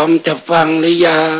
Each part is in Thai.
มจะฟังหรือยัง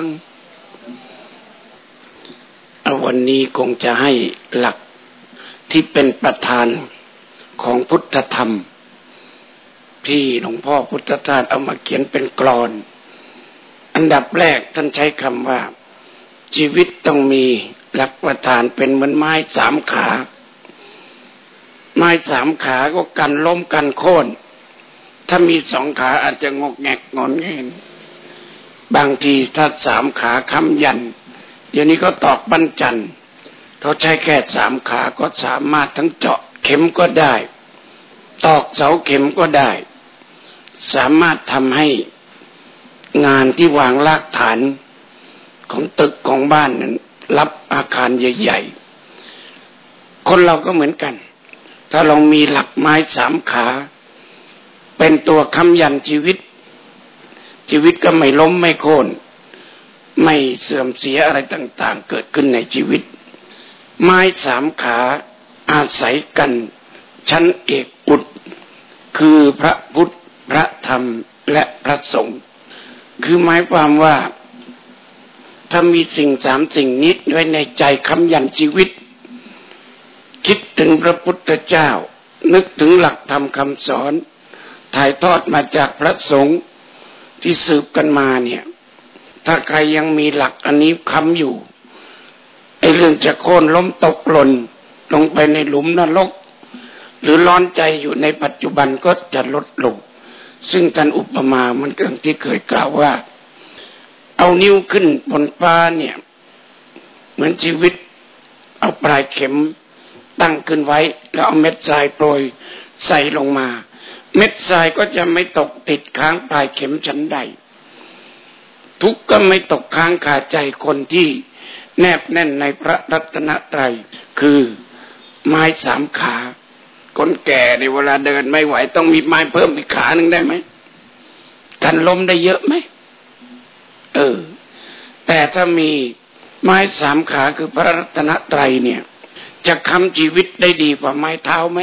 วันนี้คงจะให้หลักที่เป็นประธานของพุทธธรรมที่หลวงพ่อพุทธทาสเอามาเขียนเป็นกลอนอันดับแรกท่านใช้คำว่าชีวิตต้องมีหลักประธานเป็นเหมือนไม้สามขาไม้สามขาก็กันล้มกันโค่นถ้ามีสองขาอาจจะงกแงกงอนเงินบางทีถ้าสามขาค้ำยันเดี๋ยวนี้ก็ตอกบั้นจันเขาใช้แค่สามขาก็สามารถทั้งเจาะเข็มก็ได้ตอกเสาเข็มก็ได้สามารถทำให้งานที่วางรากฐานของตึกของบ้านนั้นรับอาคารใหญ่ๆคนเราก็เหมือนกันถ้าเรามีหลักไม้สามขาเป็นตัวค้ำยันชีวิตก็ไม่ล้มไม่โค่นไม่เสื่อมเสียอะไรต่างๆเกิดขึ้นในชีวิตไม้สามขาอาศัยกันชั้นเอกอุดคือพระพุทธพระธรรมและพระสงฆ์คือหมายความว่าถ้ามีสิ่งสามสิ่งนี้ไว้ในใจค้ำยันชีวิตคิดถึงพระพุทธเจ้านึกถึงหลักธรรมคำสอนถ่ายทอดมาจากพระสงฆ์ที่สืบกันมาเนี่ยถ้าใครยังมีหลักอันนี้ค้ำอยู่ไอ้เรื่องจะโค่นล้มตกหล่นลงไปในหลุมนรกหรือร้อนใจอยู่ในปัจจุบันก็จะลดลงซึ่งท่านอุปมามันเรื่องที่เคยกล่าวว่าเอานิ้วขึ้นบนฟ้าเนี่ยเหมือนชีวิตเอาปลายเข็มตั้งขึ้นไว้แล้วเอาเม็ดทรายโปรยใส่ลงมาเม็ดทรายก็จะไม่ตกติดค้างปลายเข็มชั้นใดทุกข์ก็ไม่ตกค้างคาใจคนที่แนบแน่นในพระรัตนตรัยคือไม้สามขาคนแก่ในเวลาเดินไม่ไหวต้องมีไม้เพิ่มอีกขาหนึ่งได้ไหมกันล้มได้เยอะไหมแต่ถ้ามีไม้สามขาคือพระรัตนตรัยเนี่ยจะค้ำชีวิตได้ดีกว่าไม้เท้าไหม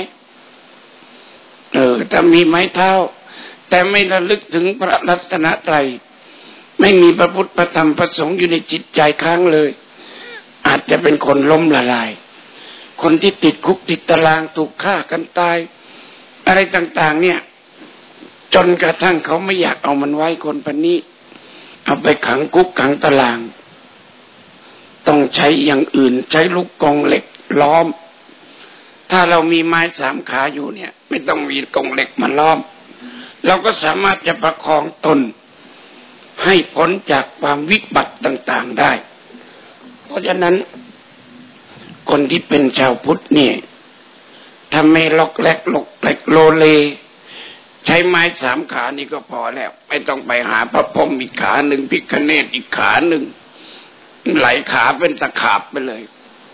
ถ้ามีไม้เท้าแต่ไม่ระลึกถึงพระรัตนตรัยไม่มีพระพุทธพระธรรมพระสงฆ์อยู่ในจิตใจค้างเลยอาจจะเป็นคนล้มละลายคนที่ติดคุกติดตารางถูกฆ่ากันตายอะไรต่างๆเนี่ยจนกระทั่งเขาไม่อยากเอามันไว้คนพวกนี้เอาไปขังคุกขังตารางต้องใช้อย่างอื่นใช้ลูกกรงเหล็กล้อมถ้าเรามีไม้สามขาอยู่เนี่ยไม่ต้องมีกรงเหล็กมาล้อมเราก็สามารถจะประคองตนให้พ้นจากความวิบัติต่างๆได้เพราะฉะนั้นคนที่เป็นชาวพุทธเนี่ยถ้าไม่ล็อกแลกหลกแหลกโลเลใช้ไม้สามขานี่ก็พอแล้วไม่ต้องไปหาพระพรหมอีกขาหนึ่งพิฆเนศอีกขาหนึ่งไหลขาเป็นตะขาบไปเลย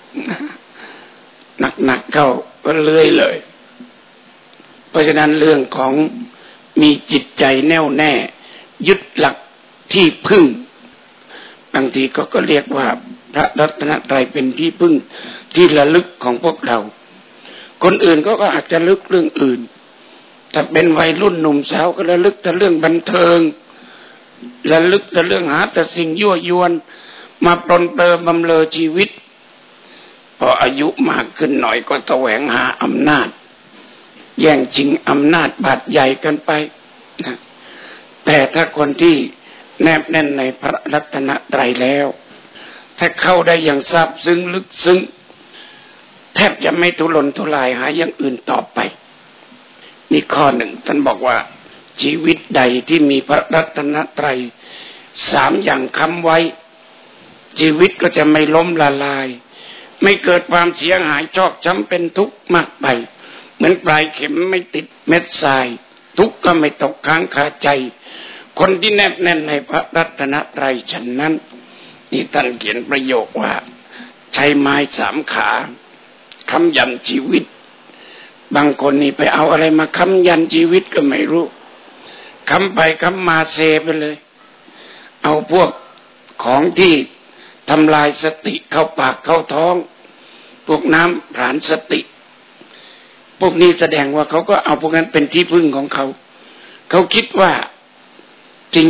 หนักๆเข้าก็เลื่อยเลยเพราะฉะนั้นเรื่องของมีจิตใจแน่วแน่ยึดหลักที่พึ่งบางทีก็เรียกว่าพระรัตนตรัยเป็นที่พึ่งที่ระลึกของพวกเราคนอื่นก็อาจจะลึกเรื่องอื่นถ้าเป็นวัยรุ่นหนุ่มสาวก็ระลึกแต่เรื่องบันเทิงระลึกแต่เรื่องหาแต่สิ่งยั่วยวนมาปลนเปลือบำเรอชีวิตพออายุมากขึ้นหน่อยก็แสวงหาอำนาจแย่งชิงอำนาจบาดใหญ่กันไปนะแต่ถ้าคนที่แนบแน่นในพระรัตนตรัยแล้วถ้าเข้าได้อย่างซาบซึ้งลึกซึ้งแทบจะไม่ทุรนทุรายหาอย่างอื่นต่อไปนี่ข้อหนึ่งท่านบอกว่าชีวิตใดที่มีพระรัตนตรัยสามอย่างค้ำไว้ชีวิตก็จะไม่ล้มละลายไม่เกิดความเสียหายชอกช้ำเป็นทุกข์มากไปเหมือนปลายเข็มไม่ติดเม็ดทรายทุกข์ก็ไม่ตกค้างคาใจคนที่แนบแน่นในพระรัตนตรัยฉะนั้นนี่ท่านเขียนประโยคว่าใช้ไม้สามขาค้ำยันชีวิตบางคนนี่ไปเอาอะไรมาค้ำยันชีวิตก็ไม่รู้ค้ำไปค้ำมาเซไปเลยเอาพวกของที่ทำลายสติเข้าปากเข้าท้องพวกน้ำผลาญสติพวกนี้แสดงว่าเขาก็เอาพวกนั้นเป็นที่พึ่งของเขาเขาคิดว่าสิ่งพวกนี้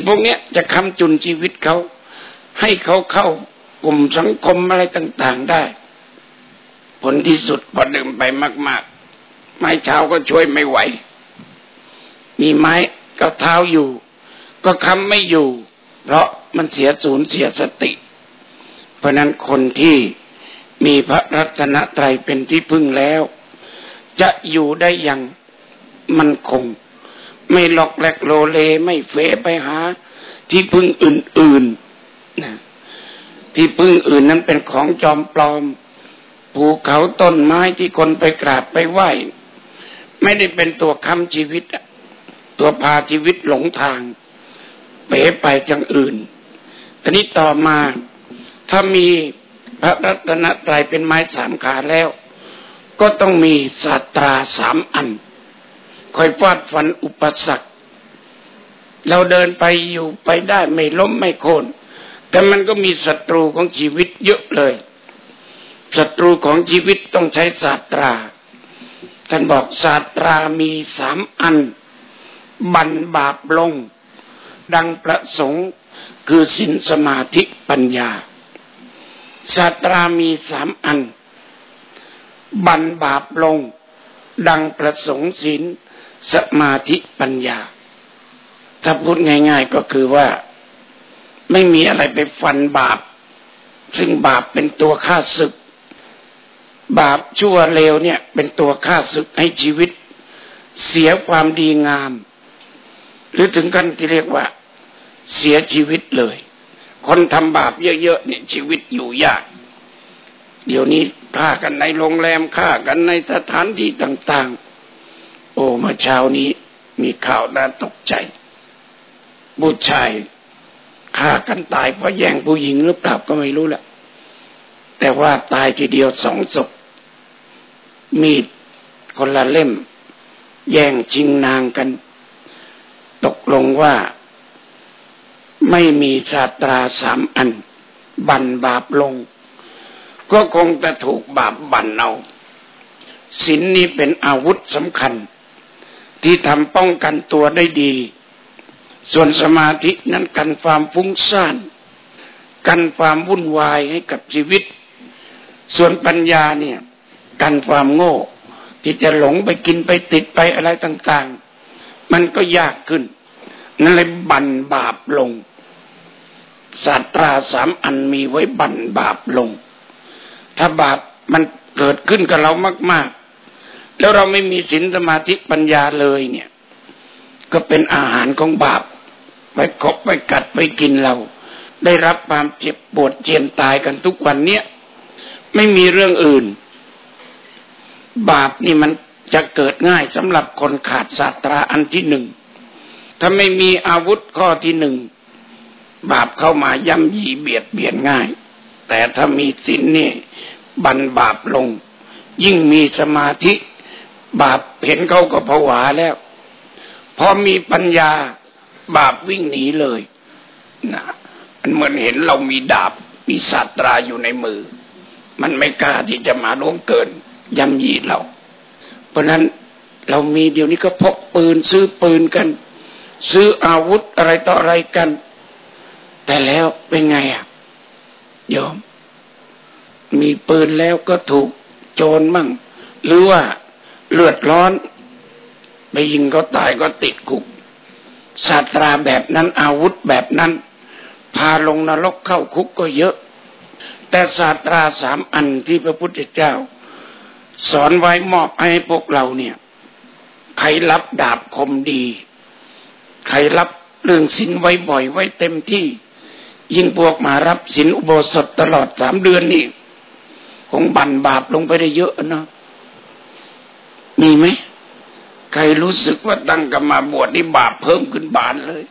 จะค้ำจุนชีวิตเขาให้เขาเข้ากลุ่มสังคมอะไรต่างๆได้ผลที่สุดพอดื่มไปมากๆไม้เท้าก็ช่วยไม่ไหวมีไม้ก็เท้าอยู่ก็ค้ำไม่อยู่เพราะมันเสียศูนย์เสียสติเพราะนั้นคนที่มีพระรัตนตรัยเป็นที่พึ่งแล้วจะอยู่ได้อย่างมั่นคงไม่หลอกแหลกโลเลไม่เฟไปหาที่พึ่งอื่นๆนะที่พึ่งอื่นนั้นเป็นของจอมปลอมภูเขาต้นไม้ที่คนไปกราบไปไหว้ไม่ได้เป็นตัวค้ำชีวิตตัวพาชีวิตหลงทางเป๋ไปจังอื่นทีนี้ต่อมาถ้ามีพระรัตนตรัยเป็นไม้สามขาแล้วก็ต้องมีศาสตราสามอันคอยฟาดฟันอุปสรรคเราเดินไปอยู่ไปได้ไม่ล้มไม่โค่นแต่มันก็มีศัตรูของชีวิตเยอะเลยศัตรูของชีวิตต้องใช้ศาสตราท่านบอกศาสตรามีสามอันบั่นบาปลงดังประสงค์คือศีลสมาธิปัญญาศาสตรามีสามอันบั่นบาปลงดังประสงค์ศีลสมาธิปัญญาถ้าพูดง่ายๆก็คือว่าไม่มีอะไรไปฟันบาปซึ่งบาปเป็นตัวฆ่าศึกบาปชั่วเลวเนี่ยเป็นตัวฆ่าศึกให้ชีวิตเสียความดีงามหรือถึงกันที่เรียกว่าเสียชีวิตเลยคนทำบาปเยอะๆเนี่ยชีวิตอยู่ยากเดี๋ยวนี้ฆ่ากันในโรงแรมฆ่ากันในสถานที่ต่างๆโอ้เมื่อเช้านี้มีข่าวน่าตกใจผู้ชายฆ่ากันตายเพราะแย่งผู้หญิงหรือเปล่าก็ไม่รู้แหละแต่ว่าตายทีเดียว2 ศพมีดคนละเล่มแย่งชิงนางกันตกลงว่าไม่มีศาสตราสามอันบั่นบาปลงก็คงจะถูกบาปบั่นเอาศีลนี้เป็นอาวุธสำคัญที่ทำป้องกันตัวได้ดีส่วนสมาธินั้นกันความฟุ้งซ่านกันความวุ่นวายให้กับชีวิตส่วนปัญญาเนี่ยกันความโง่ที่จะหลงไปกินไปติดไปอะไรต่างๆมันก็ยากขึ้นนั่นเลยบั่นบาปลงศาสตราสามอันมีไว้บั่นบาปลงถ้าบาปมันเกิดขึ้นกับเรามากๆแล้วเราไม่มีศีลสมาธิปัญญาเลยเนี่ยก็เป็นอาหารของบาปไปคบไปกัดไปกินเราได้รับความเจ็บปวดเจียนตายกันทุกวันเนี้ยไม่มีเรื่องอื่นบาปนี่มันจะเกิดง่ายสำหรับคนขาดศาสตราอันที่หนึ่งถ้าไม่มีอาวุธข้อที่หนึ่งบาปเข้ามาย่ำยีเบียดเบียนง่ายแต่ถ้ามีศีลนี่บั่นบาปลงยิ่งมีสมาธิบาปเห็นเขาก็ผวาแล้วพอมีปัญญาบาปวิ่งหนีเลยนะมันเหมือนเห็นเรามีดาบมีศาสตราอยู่ในมือมันไม่กล้าที่จะมาล่วงเกินย่ำยีเราเพราะนั้นเรามีเดี๋ยวนี้ก็พกปืนซื้อปืนกันซื้ออาวุธอะไรต่ออะไรกันแต่แล้วเป็นไงอ่ะโยมมีปืนแล้วก็ถูกโจรมั่งหรือว่าเลือดร้อนไปยิงเขาตายก็ติดคุกศาสตราแบบนั้นอาวุธแบบนั้นพาลงนรกเข้าคุกก็เยอะแต่ศาสตราสามอันที่พระพุทธเจ้าสอนไว้มอบให้พวกเราเนี่ยใครรับดาบคมดีใครรับเรื่องศีลไว้บ่อยไว้เต็มที่ยิ่งพวกมารับศีลอุโบสถตลอด3 เดือนนี่คงบั่นบาปลงไปได้เยอะนะมีไหมใครรู้สึกว่าตั้งกับมาบวชนี่บาปเพิ่มขึ้นบานเลย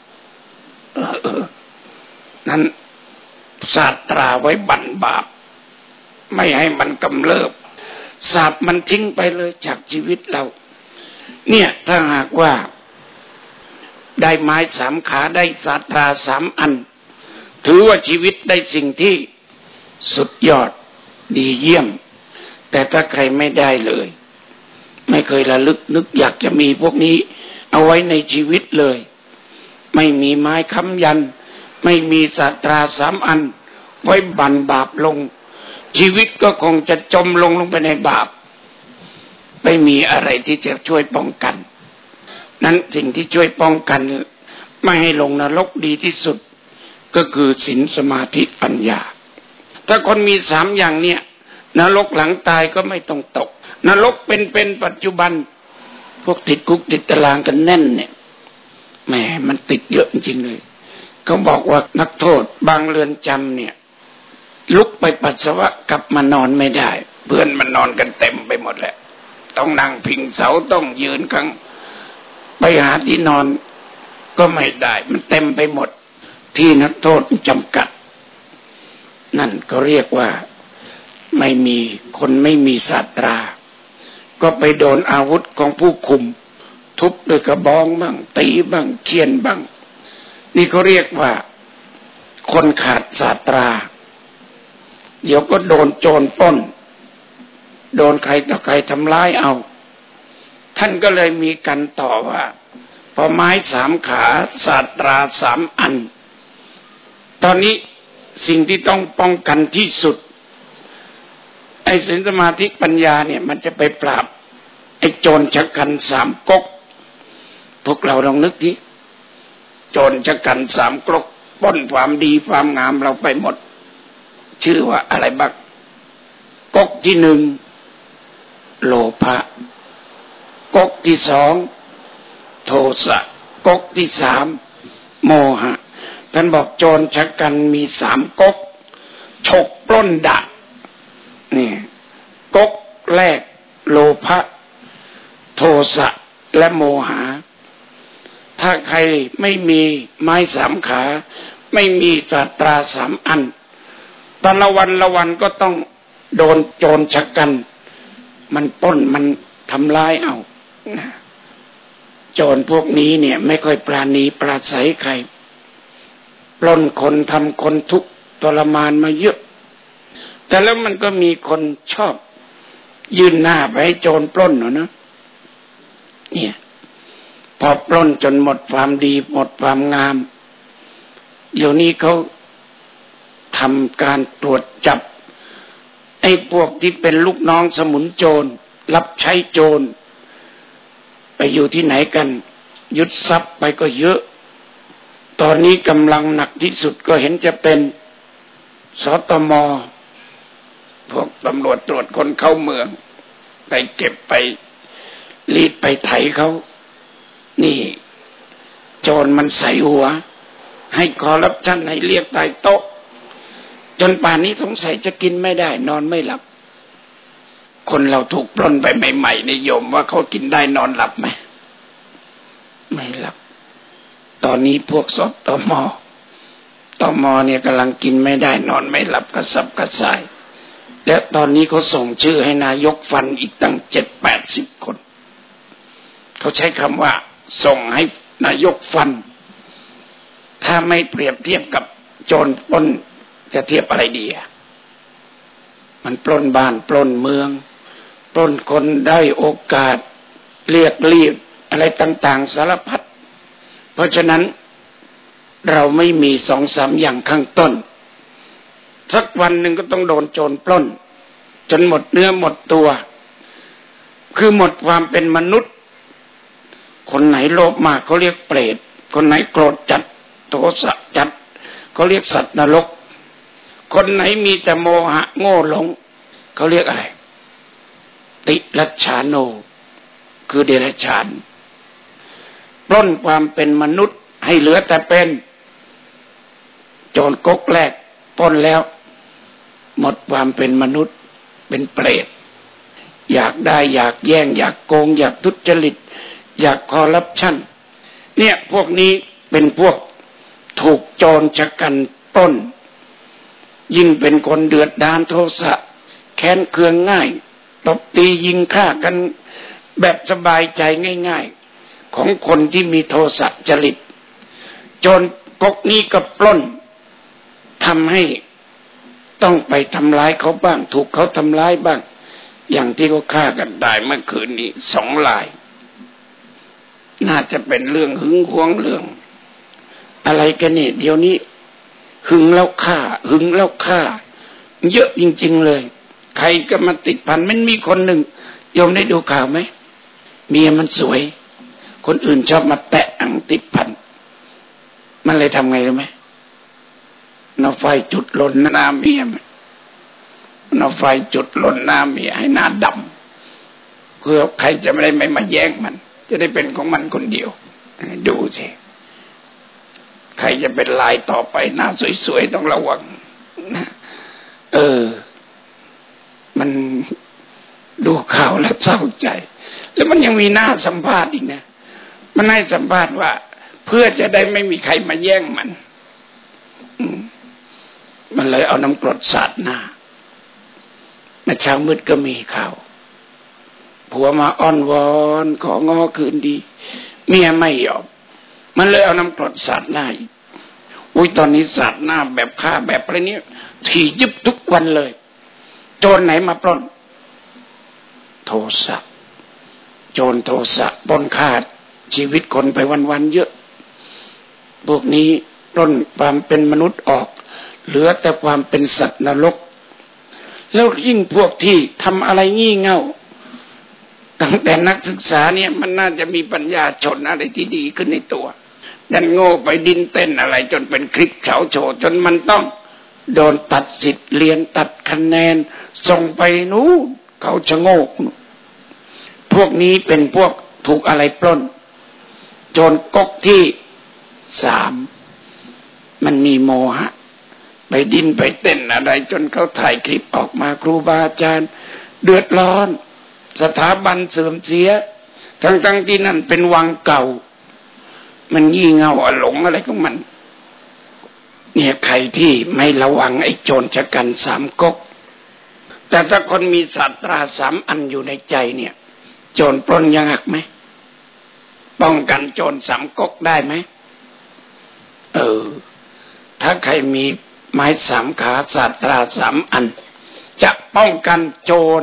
นั้นศาสตราไว้บั่นบาปไม่ให้มันกำเริบสาบมันทิ้งไปเลยจากชีวิตเราเนี่ยถ้าหากว่าได้ไม้3 ขาได้ศาสตรา3 อันถือว่าชีวิตได้สิ่งที่สุดยอดดีเยี่ยมแต่ถ้าใครไม่ได้เลยไม่เคยระลึกนึกอยากจะมีพวกนี้เอาไว้ในชีวิตเลยไม่มีไม้ค้ำยันไม่มีศาสตรา3 อันไว้บั่นบาปลงชีวิตก็คงจะจมลงไปในบาปไม่มีอะไรที่จะช่วยป้องกันนั้นสิ่งที่ช่วยป้องกันไม่ให้ลงนรกดีที่สุดก็คือศีลสมาธิปัญญาถ้าคนมี3 อย่างเนี่ยนรกหลังตายก็ไม่ต้องตกนรกเป็นปัจจุบันพวกติดคุกติดตารางกันแน่นเนี่ยแหมมันติดเยอะจริงๆเลยเขาบอกว่านักโทษบางเรือนจำเนี่ยลุกไปปัสสาวะกลับมานอนไม่ได้เพื่อนมันนอนกันเต็มไปหมดแหละต้องนั่งพิงเสาต้องยืนข้างไปหาที่นอนก็ไม่ได้มันเต็มไปหมดที่นักโทษจำกัดนั่นก็เรียกว่าไม่มีคนไม่มีศาสตราก็ไปโดนอาวุธของผู้คุมทุบด้วยกระบองบ้างตีบ้างเฆี่ยนบ้างนี่เขาเรียกว่าคนขาดศาสตราเดี๋ยวก็โดนโจรปล้นโดนใครต่อใครทำร้ายเอาท่านก็เลยมีกันต่อว่าพอไม้3 ขาศาสตรา3 อันตอนนี้สิ่งที่ต้องป้องกันที่สุดไอ้ศีลสมาธิปัญญาเนี่ยมันจะไปปราบไอ้โจรชะกัน3 ก๊กพวกเราลองนึกดิโจรชะกัน3 ก๊กปล้นความดีความงามเราไปหมดชื่อว่าอะไรบ้างก๊กที่1โลภะก๊กที่2โทสะก๊กที่3โมหะท่านบอกโจรชะกันมี3 ก๊กฉกปล้นดักนี่ก๊กแรกโลภะโทสะและโมหะถ้าใครไม่มีไม้3 ขาไม่มีศาสตรา3 อันตอนละวันก็ต้องโดนโจรชะกันมันปล้นมันทำร้ายเอาโจรพวกนี้เนี่ยไม่ค่อยปราณีปราศัยใครปล้นคนทำคนทุกข์ทรมานมาเยอะแต่แล้วมันก็มีคนชอบยื่นหน้าไปให้โจรปล้นเนาะเนี่ยพอปล้นจนหมดความดีหมดความงามเดี๋ยวนี้เขาทำการตรวจจับไอ้พวกที่เป็นลูกน้องสมุนโจรรับใช้โจรไปอยู่ที่ไหนกันยึดทรัพย์ไปก็เยอะตอนนี้กำลังหนักที่สุดก็เห็นจะเป็นสตม.พวกตำรวจตรวจคนเข้าเมืองไปเก็บไปรีดไปไถเขานี่โจรมันใส่หัวให้คอร์รัปชันให้เรียกใต้โต๊ะจนป่านนี้สงสัยจะกินไม่ได้นอนไม่หลับคนเราถูกปล้นไปใหม่ๆนิยมว่าเขากินได้นอนหลับไหมไม่หลับตอนนี้พวกสตม.เนี่ยกำลังกินไม่ได้นอนไม่หลับกระสับกระส่ายและตอนนี้เขาส่งชื่อให้นายกฟันอีกตั้ง 7-80 คนเขาใช้คำว่าส่งให้นายกฟันถ้าไม่เปรียบเทียบกับโจรปล้นจะเทียบอะไรดีมันปล้นบ้านปล้นเมืองปล้นคนได้โอกาสเรียกอะไรต่างๆสารพัดเพราะฉะนั้นเราไม่มี 2-3 อย่างข้างต้นสักวันหนึ่งก็ต้องโดนโจรปล้นจนหมดเนื้อหมดตัวคือหมดความเป็นมนุษย์คนไหนโลภมากเขาเรียกเปรตคนไหนโกรธจัดโทสะจัดเขาเรียกสัตว์นรกคนไหนมีแต่โมหะโง่หลงเขาเรียกอะไรติรัจฉาโนคือเดรัจฉานปล้นความเป็นมนุษย์ให้เหลือแต่เป็นโจรก๊กแรกปล้นแล้วหมดความเป็นมนุษย์เป็นเปรตอยากได้อยากแย่งอยากโกงอยากทุจริตอยากคอร์รัปชันเนี่ยพวกนี้เป็นพวกถูกโจรชะกันปล้นยิ่งเป็นคนเดือดดาลโทสะแค้นเคืองง่ายตบตียิงฆ่ากันแบบสบายใจง่ายๆของคนที่มีโทสะจริตโจรก๊กนี้ก็ปล้นทำให้ต้องไปทำร้ายเขาบ้างถูกเขาทำร้ายบ้างอย่างที่เขาฆ่ากันตายเมื่อคืนนี้2 รายน่าจะเป็นเรื่องหึงหวงเรื่องอะไรกันนี่เดี๋ยวนี้หึงแล้วฆ่าหึงแล้วฆ่าเยอะจริงๆเลยใครก็มาติดพันมันมีคนหนึ่งโยมได้ดูข่าวไหมเมียมันสวยคนอื่นชอบมาแตะอังติดพันมันเลยทำไงรู้ไหมเอาไฟจุดลนหน้าเมียเอาไฟจุดลนหน้าเมียให้หน้าดำเพื่อใครจะไม่ได้ไม่มาแย่งมันจะได้เป็นของมันคนเดียวดูสิใครจะเป็นลายต่อไปหน้าสวยๆต้องระวังนะมันดูข่าวแล้วเศร้าใจแล้วมันยังมีหน้าสัมภาษณ์อีกนะมันให้สัมภาษณ์ว่าเพื่อจะได้ไม่มีใครมาแย่งมันเลยเอาน้ำกรดสาดหน้าเมื่อเช้ามืดก็มีข่าวผัวมาอ้อนวอนของ้อคืนดีเมียไม่ยอมมันเลยเอาน้ำกรดสาดหน้าอีกอุ้ยตอนนี้สาดหน้าแบบฆ่าแบบอะไรนี้ถี่ยิบทุกวันเลยโจรไหนมาปล้นโทสะโจรโทสะปล้นฆ่าชีวิตคนไปวันๆเยอะพวกนี้ปล้นความเป็นมนุษย์ออกเหลือแต่ความเป็นสัตว์นรกแล้วยิ่งพวกที่ทำอะไรงี่เง่าตั้งแต่นักศึกษาเนี่ยมันน่าจะมีปัญญาชนอะไรที่ดีขึ้นในตัวดันโง่ไปดิ้นเต้นอะไรจนเป็นคลิปเฉาโฉจนมันต้องโดนตัดสิทธิ์เรียนตัดคะแนนส่งไปนู้นเขาชะโงกพวกนี้เป็นพวกถูกอะไรปล้นโจรก๊กที่3มันมีโมหะไปดิ้นไปเต้นอะไรจนเขาถ่ายคลิปออกมาครูบาอาจารย์เดือดร้อนสถาบันเสื่อมเสียทั้งที่นั่นเป็นวังเก่ามันงี่เง่าหลงอะไรของมันเนี่ยใครที่ไม่ระวังไอ้โจรชะกัน3ก๊กแต่ถ้าคนมีศาสตรา3อันอยู่ในใจเนี่ยโจรปล้นยากไหมป้องกันโจร3ก๊กได้ไหมถ้าใครมีไม้3ขาศาสตรา3อันจะป้องกันโจร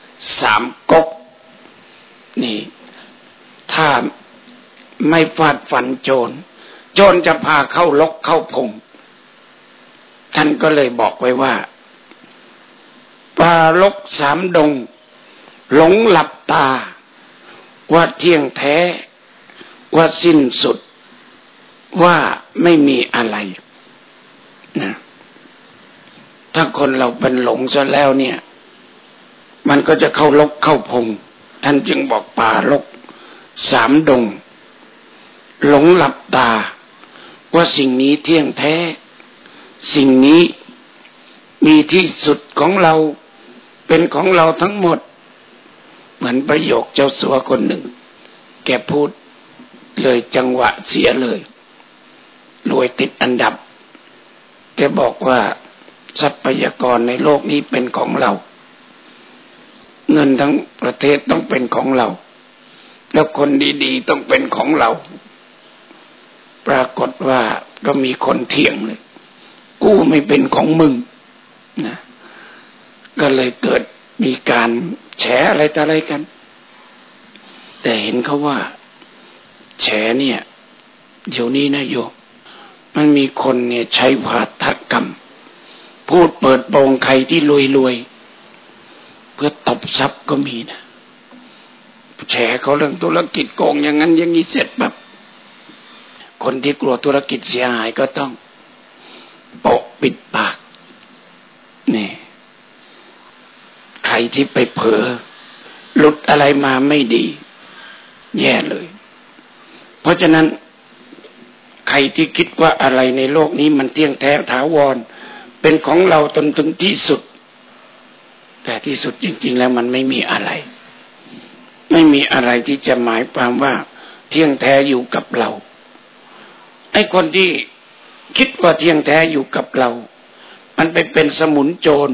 3ก๊กนี่ถ้าไม่ฟาดฟันโจรจะพาเข้าลกเข้าพงท่านก็เลยบอกไว้ว่าปลาลก3ดงหลงหลับตาว่าเที่ยงแท้ว่าสิ้นสุดว่าไม่มีอะไรนะถ้าคนเราเป็นหลงซะแล้วเนี่ยมันก็จะเข้าลกเข้าพงท่านจึงบอกป่ารก3ดงหลงหลับตาว่าสิ่งนี้เที่ยงแท้สิ่งนี้มีที่สุดของเราเป็นของเราทั้งหมดเหมือนประโยคเจ้าสัวคนหนึ่งแกพูดเลยจังหวะเสียเลยรวยติดอันดับแกบอกว่าทรัพยากรในโลกนี้เป็นของเราเงินทั้งประเทศต้องเป็นของเราแล้วคนดีๆต้องเป็นของเราปรากฏว่าก็มีคนเถียงเลยกู้ไม่เป็นของมึงนะก็เลยเกิดมีการแฉอะไรต่ออะไรกันแต่เห็นเขาว่าแฉเนี่ยเดี๋ยวนี้นะโยมมันมีคนเนี่ยใช้วาทกรรมพูดเปิดโปงใครที่รวยเพื่อตบทรัพย์ก็มีนะแฉเขาเรื่องธุรกิจโกงอย่างนั้นอย่างนี้เสร็จแบบคนที่กลัวธุรกิจเสียหายก็ต้องปกปิดปากนี่ใครที่ไปเผลอหลุดอะไรมาไม่ดีแย่เลยเพราะฉะนั้นใครที่คิดว่าอะไรในโลกนี้มันเที่ยงแท้ถาวรเป็นของเราจนถึงที่สุดแต่ที่สุดจริงๆแล้วมันไม่มีอะไรไม่มีอะไรที่จะหมายความว่าเที่ยงแท้อยู่กับเราไอ้คนที่คิดว่าเที่ยงแท้อยู่กับเรามันไปเป็นสมุนโจร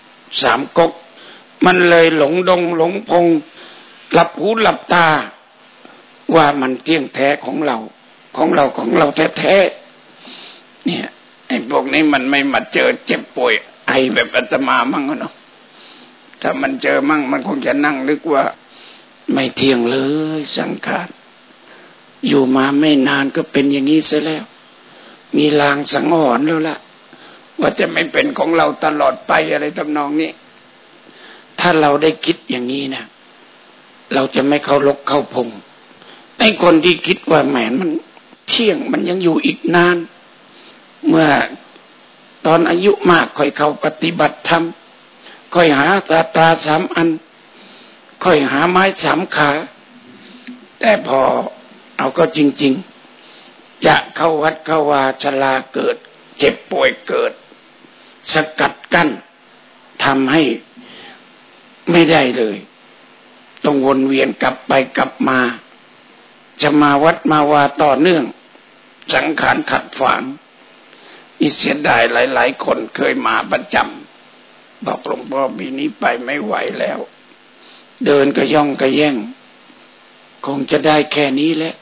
3ก๊กมันเลยหลงดงหลงพงหลับหูหลับตาว่ามันเที่ยงแท้ของเราแท้ๆเนี่ยไอ้พวกนี้มันไม่มาเจอเจ็บป่วยไอแบบอาตมามั่งเนาะถ้ามันเจอมั่งมันคงจะนั่งนึกว่าไม่เที่ยงเลยสังขารอยู่มาไม่นานก็เป็นอย่างนี้ซะแล้วมีลางสังหรณ์แล้วล่ะว่าจะไม่เป็นของเราตลอดไปอะไรทำนองนี้ถ้าเราได้คิดอย่างนี้นะเราจะไม่เข้าลกเข้าพงไอ้คนที่คิดว่าแหมมันเที่ยงมันยังอยู่อีกนานเมื่อตอนอายุมากค่อยเข้าปฏิบัติธรรมค่อยหาตาสามอันค่อยหาไม้สามขาแต่พอเอาก็จริงๆจะเข้าวัดเข้าวาชราเกิดเจ็บป่วยเกิดสกัดกั้นทำให้ไม่ได้เลยต้องวนเวียนกลับไปกลับมาจะมาวัดมาวาต่อเนื่องสังขารขัดขวางอีเสียดายหลายๆคนเคยมาประจำบอกหลวงพ่อปีนี้ไปไม่ไหวแล้วเดินก็ย่องก็แย่งคงจะได้แค่นี้แหละ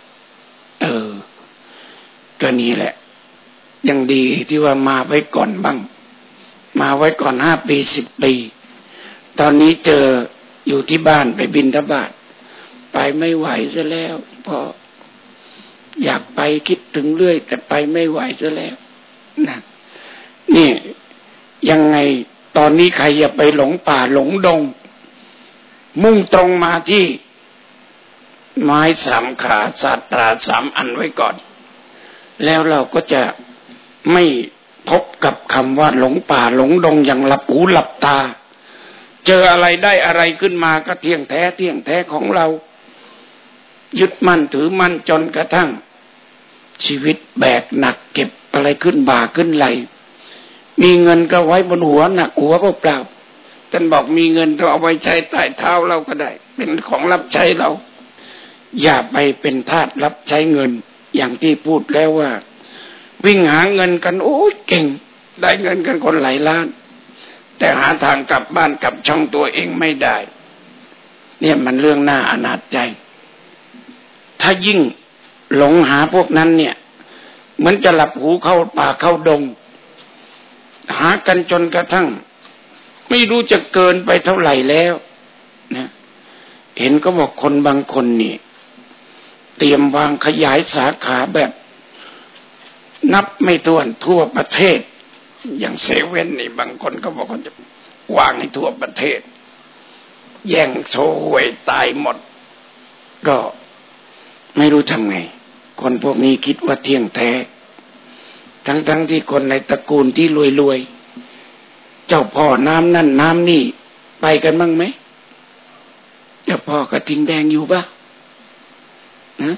ก็นี้แหละยังดีที่ว่ามาไว้ก่อนบ้างมาไว้ก่อน5 ปี10 ปีตอนนี้เจออยู่ที่บ้านไปบิณฑบาตไปไม่ไหวซะแล้วพออยากไปคิดถึงเรื่อยแต่ไปไม่ไหวซะแล้วนะนี่ยังไงตอนนี้ใครอย่าไปหลงป่าหลงดงมุ่งตรงมาที่ไม้3 ขาศาสตรา3 อันไว้ก่อนแล้วเราก็จะไม่พบกับคำว่าหลงป่าหลงดงอย่างหลับหูหลับตาเจออะไรได้อะไรขึ้นมาก็เที่ยงแท้ของเรายึดมั่นถือมั่นจนกระทั่งชีวิตแบกหนักเก็บอะไรขึ้นบ่าขึ้นไหลมีเงินก็ไว้บนหัวหนักหัวเปล่าท่านบอกมีเงินก็เอาไว้ใช้ใต้เท้าเราก็ได้เป็นของรับใช้เราอย่าไปเป็นทาสรับใช้เงินอย่างที่พูดแล้วว่าวิ่งหาเงินกันโอ้ยเก่งได้เงินกันคนหลายล้านแต่หาทางกลับบ้านกลับช่องตัวเองไม่ได้เนี่ยมันเรื่องน่าอนาถใจถ้ายิ่งหลงหาพวกนั้นเนี่ยเหมือนจะหลับหูเข้าป่าเข้าดงหากันจนกระทั่งไม่รู้จะเกินไปเท่าไหร่แล้วนะเห็นก็บอกคนบางคนนี่เตรียมวางขยายสาขาแบบนับไม่ถ้วนทั่วประเทศอย่างเซเว่นนี่บางคนก็บอกว่าจะวางให้ทั่วประเทศแย่งโชว์หวยตายหมดก็ไม่รู้ทำไงคนพวกนี้คิดว่าเที่ยงแท้ทั้งที่คนในตระกูลที่รวยๆเจ้าพ่อน้ำนั่นน้ำนี่ไปกันบ้างไหมเจ้าพ่อกระทิงแดงอยู่ปะนะ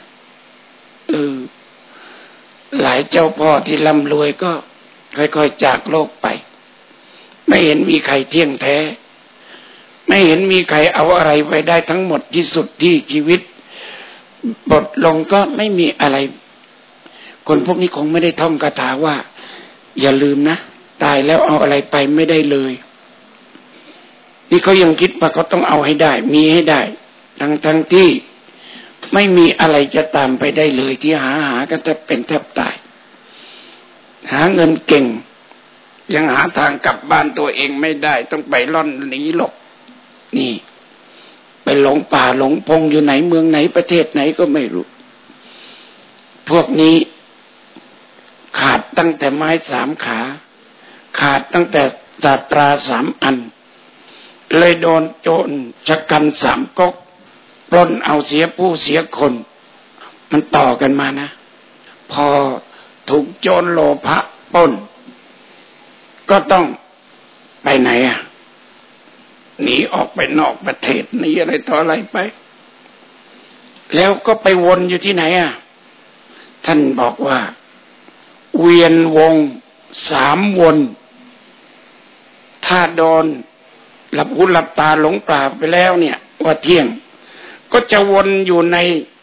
หลายเจ้าพ่อที่ร่ำรวยก็ค่อยๆจากโลกไปไม่เห็นมีใครเที่ยงแท้ไม่เห็นมีใครเอาอะไรไปได้ทั้งหมดที่สุดที่ชีวิตบทลงก็ไม่มีอะไรคนพวกนี้คงไม่ได้ท่องคาถาว่าอย่าลืมนะตายแล้วเอาอะไรไปไม่ได้เลยนี่เขายังคิดว่าเขาต้องเอาให้ได้มีให้ได้ทั้งที่ไม่มีอะไรจะตามไปได้เลยที่หากันแทบเป็นแทบตายหาเงินเก่งยังหาทางกลับบ้านตัวเองไม่ได้ต้องไปล่อนหนีหลบนี่ไปหลงป่าหลงพงอยู่ไหนเมืองไหนประเทศไหนก็ไม่รู้พวกนี้ขาดตั้งแต่ไม้3 ขาขาดตั้งแต่ศาสตรา3 อันเลยโดนโจรชะกัน3 ก๊กปล้นเอาเสียผู้เสียคนมันต่อกันมานะพอถูกโจรโลภะปล้นก็ต้องไปไหนหนีออกไปนอกประเทศหนีอะไรต่ออะไรไปแล้วก็ไปวนอยู่ที่ไหนท่านบอกว่าเวียนวง3 วนถ้าโดนหลับหูหลับตาหลงป่าไปแล้วเนี่ยว่าเที่ยงก็จะวนอยู่ใน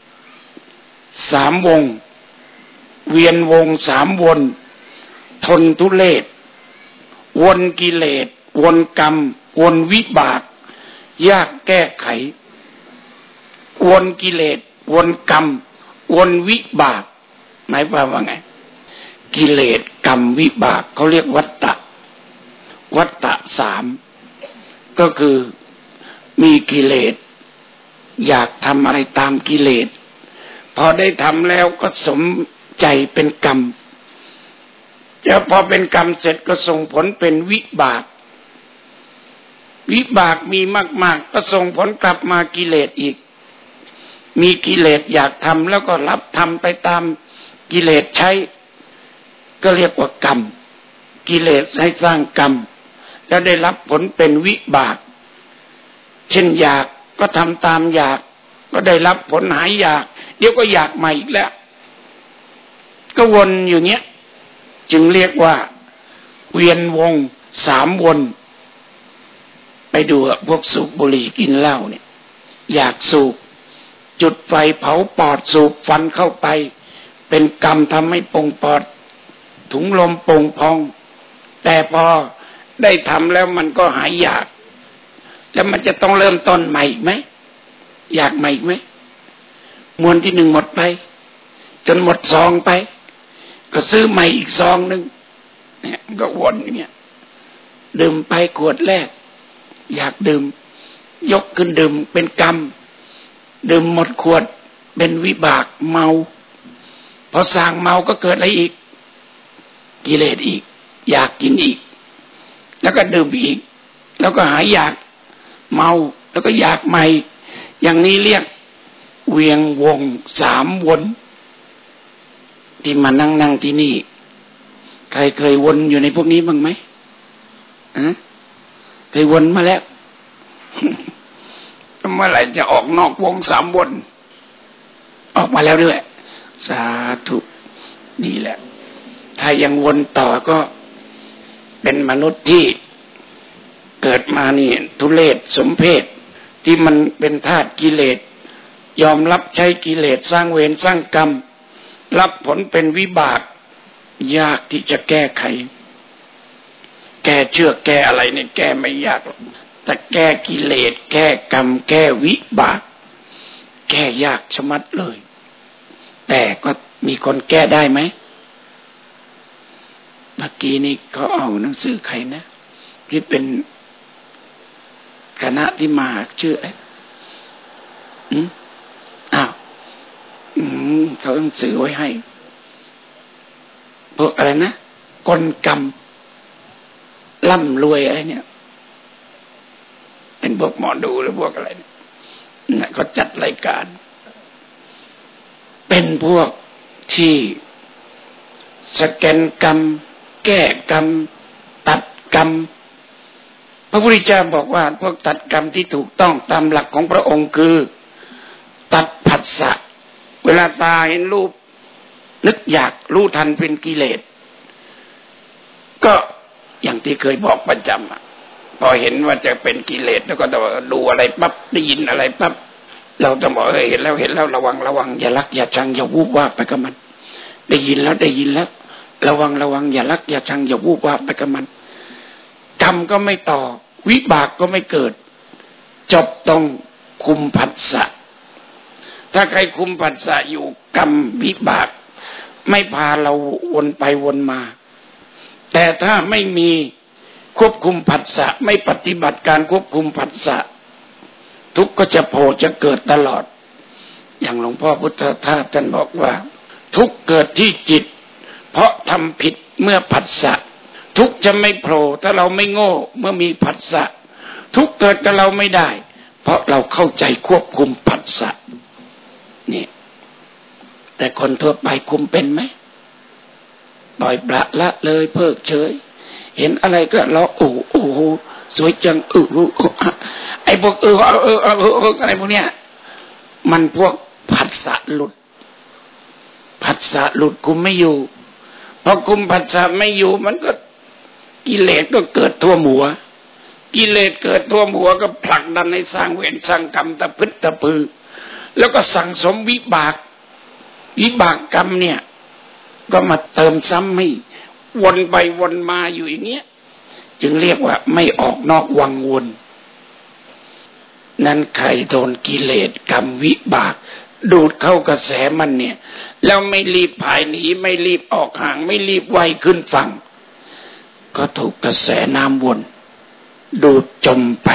3 วงเวียนวง3 วนทนทุเลศวนกิเลสวนกรรมวนวิบากยากแก้ไขวนกิเลสวนกรรมวนวิบากหมายความว่าไงกิเลสกรรมวิบากเขาเรียกวัฏฏะ3ก็คือมีกิเลสอยากทำอะไรตามกิเลสพอได้ทำแล้วก็สมใจเป็นกรรมจะพอเป็นกรรมเสร็จก็ส่งผลเป็นวิบากวิบากมีมากๆก็ส่งผลกลับมากิเลสอีกมีกิเลสอยากทำแล้วก็รับทำไปตามกิเลสใช้ก็เรียกว่ากรรมกิเลสให้สร้างกรรมแล้วได้รับผลเป็นวิบากเช่นอยากก็ทำตามอยากก็ได้รับผลหายอยากเดี๋ยวก็อยากใหม่อีกแล้วก็วนอยู่เงี้ยจึงเรียกว่าเวียนวง3วนไปดูพวกสูบบุหรี่กินเหล้าเนี่ยอยากสูบจุดไฟเผาปอดสูบฟันเข้าไปเป็นกรรมทำให้ปงปอดถุงลมโป่งพองแต่พอได้ทำแล้วมันก็หายอยากแล้วมันจะต้องเริ่มต้นใหม่อีกไหมอยากใหม่อีกไหมมวนที่1หมดไปจนหมดซองไปก็ซื้อใหม่อีกซองนึงเนี่ยก็วนอย่างเงี้ยดื่มไปขวดแรกอยากดื่มยกขึ้นดื่มเป็นกรรมดื่มหมดขวดเป็นวิบากเมาพอสั่งเมาก็เกิดอะไรอีกกิเลสอีกอยากกินอีกแล้วก็ดื่มอีกแล้วก็หายอยากเมาแล้วก็อยากใหม่อย่างนี้เรียกเวียงวง3วนที่มานั่งที่นี่ใครเคยวนอยู่ในพวกนี้บ้างไหมเคยวนมาแล้วเมื่อไหร่จะออกนอกวง3วนออกมาแล้วด้วยสาธุดีแหละถ้ายังวนต่อก็เป็นมนุษย์ที่เกิดมานี่ทุเรศสมเพศที่มันเป็นธาตุกิเลสยอมรับใช้กิเลสสร้างเวรสร้างกรรมรับผลเป็นวิบากยากที่จะแก้ไขแก้เชือกแก้อะไรเนี่ยแก้ไม่ยากหรอกแต่แก้กิเลสแก้กรรมแก้วิบากแก้ยากชะมัดเลยแต่ก็มีคนแก้ได้ไหมเมื่อกี้นี้เขาเอาหนังสือใครนะที่เป็นคณะที่มาชื่ออะไรอ้าวเขาหนังสือไว้ให้พวกอะไรนะกลกรรมร่ำรวยอะไรเนี่ยเป็นพวกหมอดูหรือพวกอะไรเนี่ยเขาจัดรายการเป็นพวกที่สแกนกรรมแก้กรรมตัดกรรมพระพุทธเจ้าบอกว่าพวกตัดกรรมที่ถูกต้องตามหลักของพระองค์คือตัดผัสสะเวลาตาเห็นรูปนึกอยากรู้ทันเป็นกิเลสก็อย่างที่เคยบอกประจำพอเห็นว่าจะเป็นกิเลสแล้วก็ต้องดูอะไรปั๊บได้ยินอะไรปั๊บเราต้องบอกเห็นแล้วระวังอย่ารักอย่าชังอย่าวูบวาบไปกับมันได้ยินแล้วระวังอย่ารักอย่าชังอย่าวูบวาบไปกับมันกรรมก็ไม่ต่อวิบากก็ไม่เกิดจบต้องคุมผัสสะถ้าใครคุมผัสสะอยู่กรรมวิบากไม่พาเราวนไปวนมาแต่ถ้าไม่มีควบคุมผัสสะไม่ปฏิบัติการควบคุมผัสสะทุกข์ก็จะโผล่จะเกิดตลอดอย่างหลวงพ่อพุทธทาสท่านบอกว่าทุกข์เกิดที่จิตเพราะทำผิดเมื่อผัสสะทุกข์จะไม่โผล่ถ้าเราไม่โง่เมื่อมีผัสสะทุกข์เกิดกับเราไม่ได้เพราะเราเข้าใจควบคุมผัสสะนี่แต่คนทั่วไปคุมเป็นไหมปล่อยปละละเลยเพิกเฉยเห็นอะไรก็ร้องโอ้โหสวยจังไอ้พวกอะไรพวกเนี้ยมันพวกผัสสะหลุดคุมไม่อยู่พอคุมผัสสะไม่อยู่มันก็กิเลสก็เกิดท่วมหัวกิเลสเกิดท่วมหัวก็ผลักดันให้สร้างเวรสร้างกรรมตะพึดตะพือแล้วก็สั่งสมวิบากกรรมเนี่ยก็มาเติมซ้ำให้วนไปวนมาอยู่อย่างเงี้ยจึงเรียกว่าไม่ออกนอกวังวนนั้นใครโดนกิเลสกรรมวิบากดูดเข้ากระแสมันเนี่ยแล้วไม่รีบผายหนีไม่รีบออกห่างไม่รีบไวขึ้นฝั่งก็ถูกกระแสน้ำวนดูดจมไป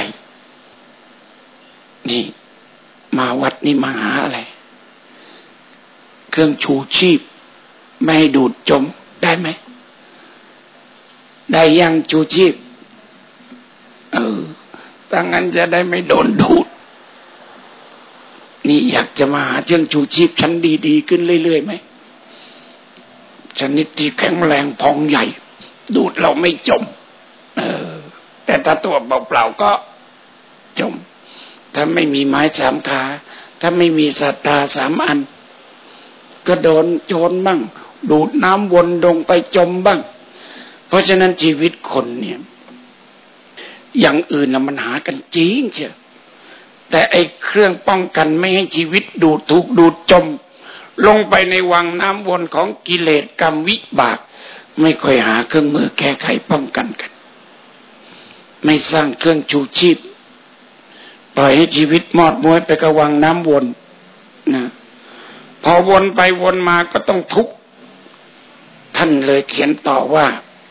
นี่มาวัดนี่มาหาอะไรเครื่องชูชีพไม่ให้ดูดจมได้ไหมได้ยังชูชีพถ้างั้นจะได้ไม่โดนดูดนี่อยากจะมาหาเครื่องชูชีพชั้นดีๆขึ้นเรื่อยๆไหมชนิดที่แข็งแรงพองใหญ่ดูดเราไม่จมแต่ถ้าตัวเปล่าๆก็จมถ้าไม่มีไม้3 ขาถ้าไม่มีศาสตรา3 อันก็โดนโจรบ้างดูดน้ำวนลงไปจมบ้างเพราะฉะนั้นชีวิตคนเนี่ยอย่างอื่นน่ะมันหากันจริงเชียวแต่ไอ้เครื่องป้องกันไม่ให้ชีวิตถูกดูดจมลงไปในวังน้ำวนของกิเลสกรรมวิบากไม่ค่อยหาเครื่องมือแก้ไขป้องกันกันไม่สร้างเครื่องชูชีพปล่อยให้ชีวิตมอดม้วยไปกับวังน้ำวนนะพอวนไปวนมาก็ต้องทุกข์ท่านเลยเขียนต่อว่า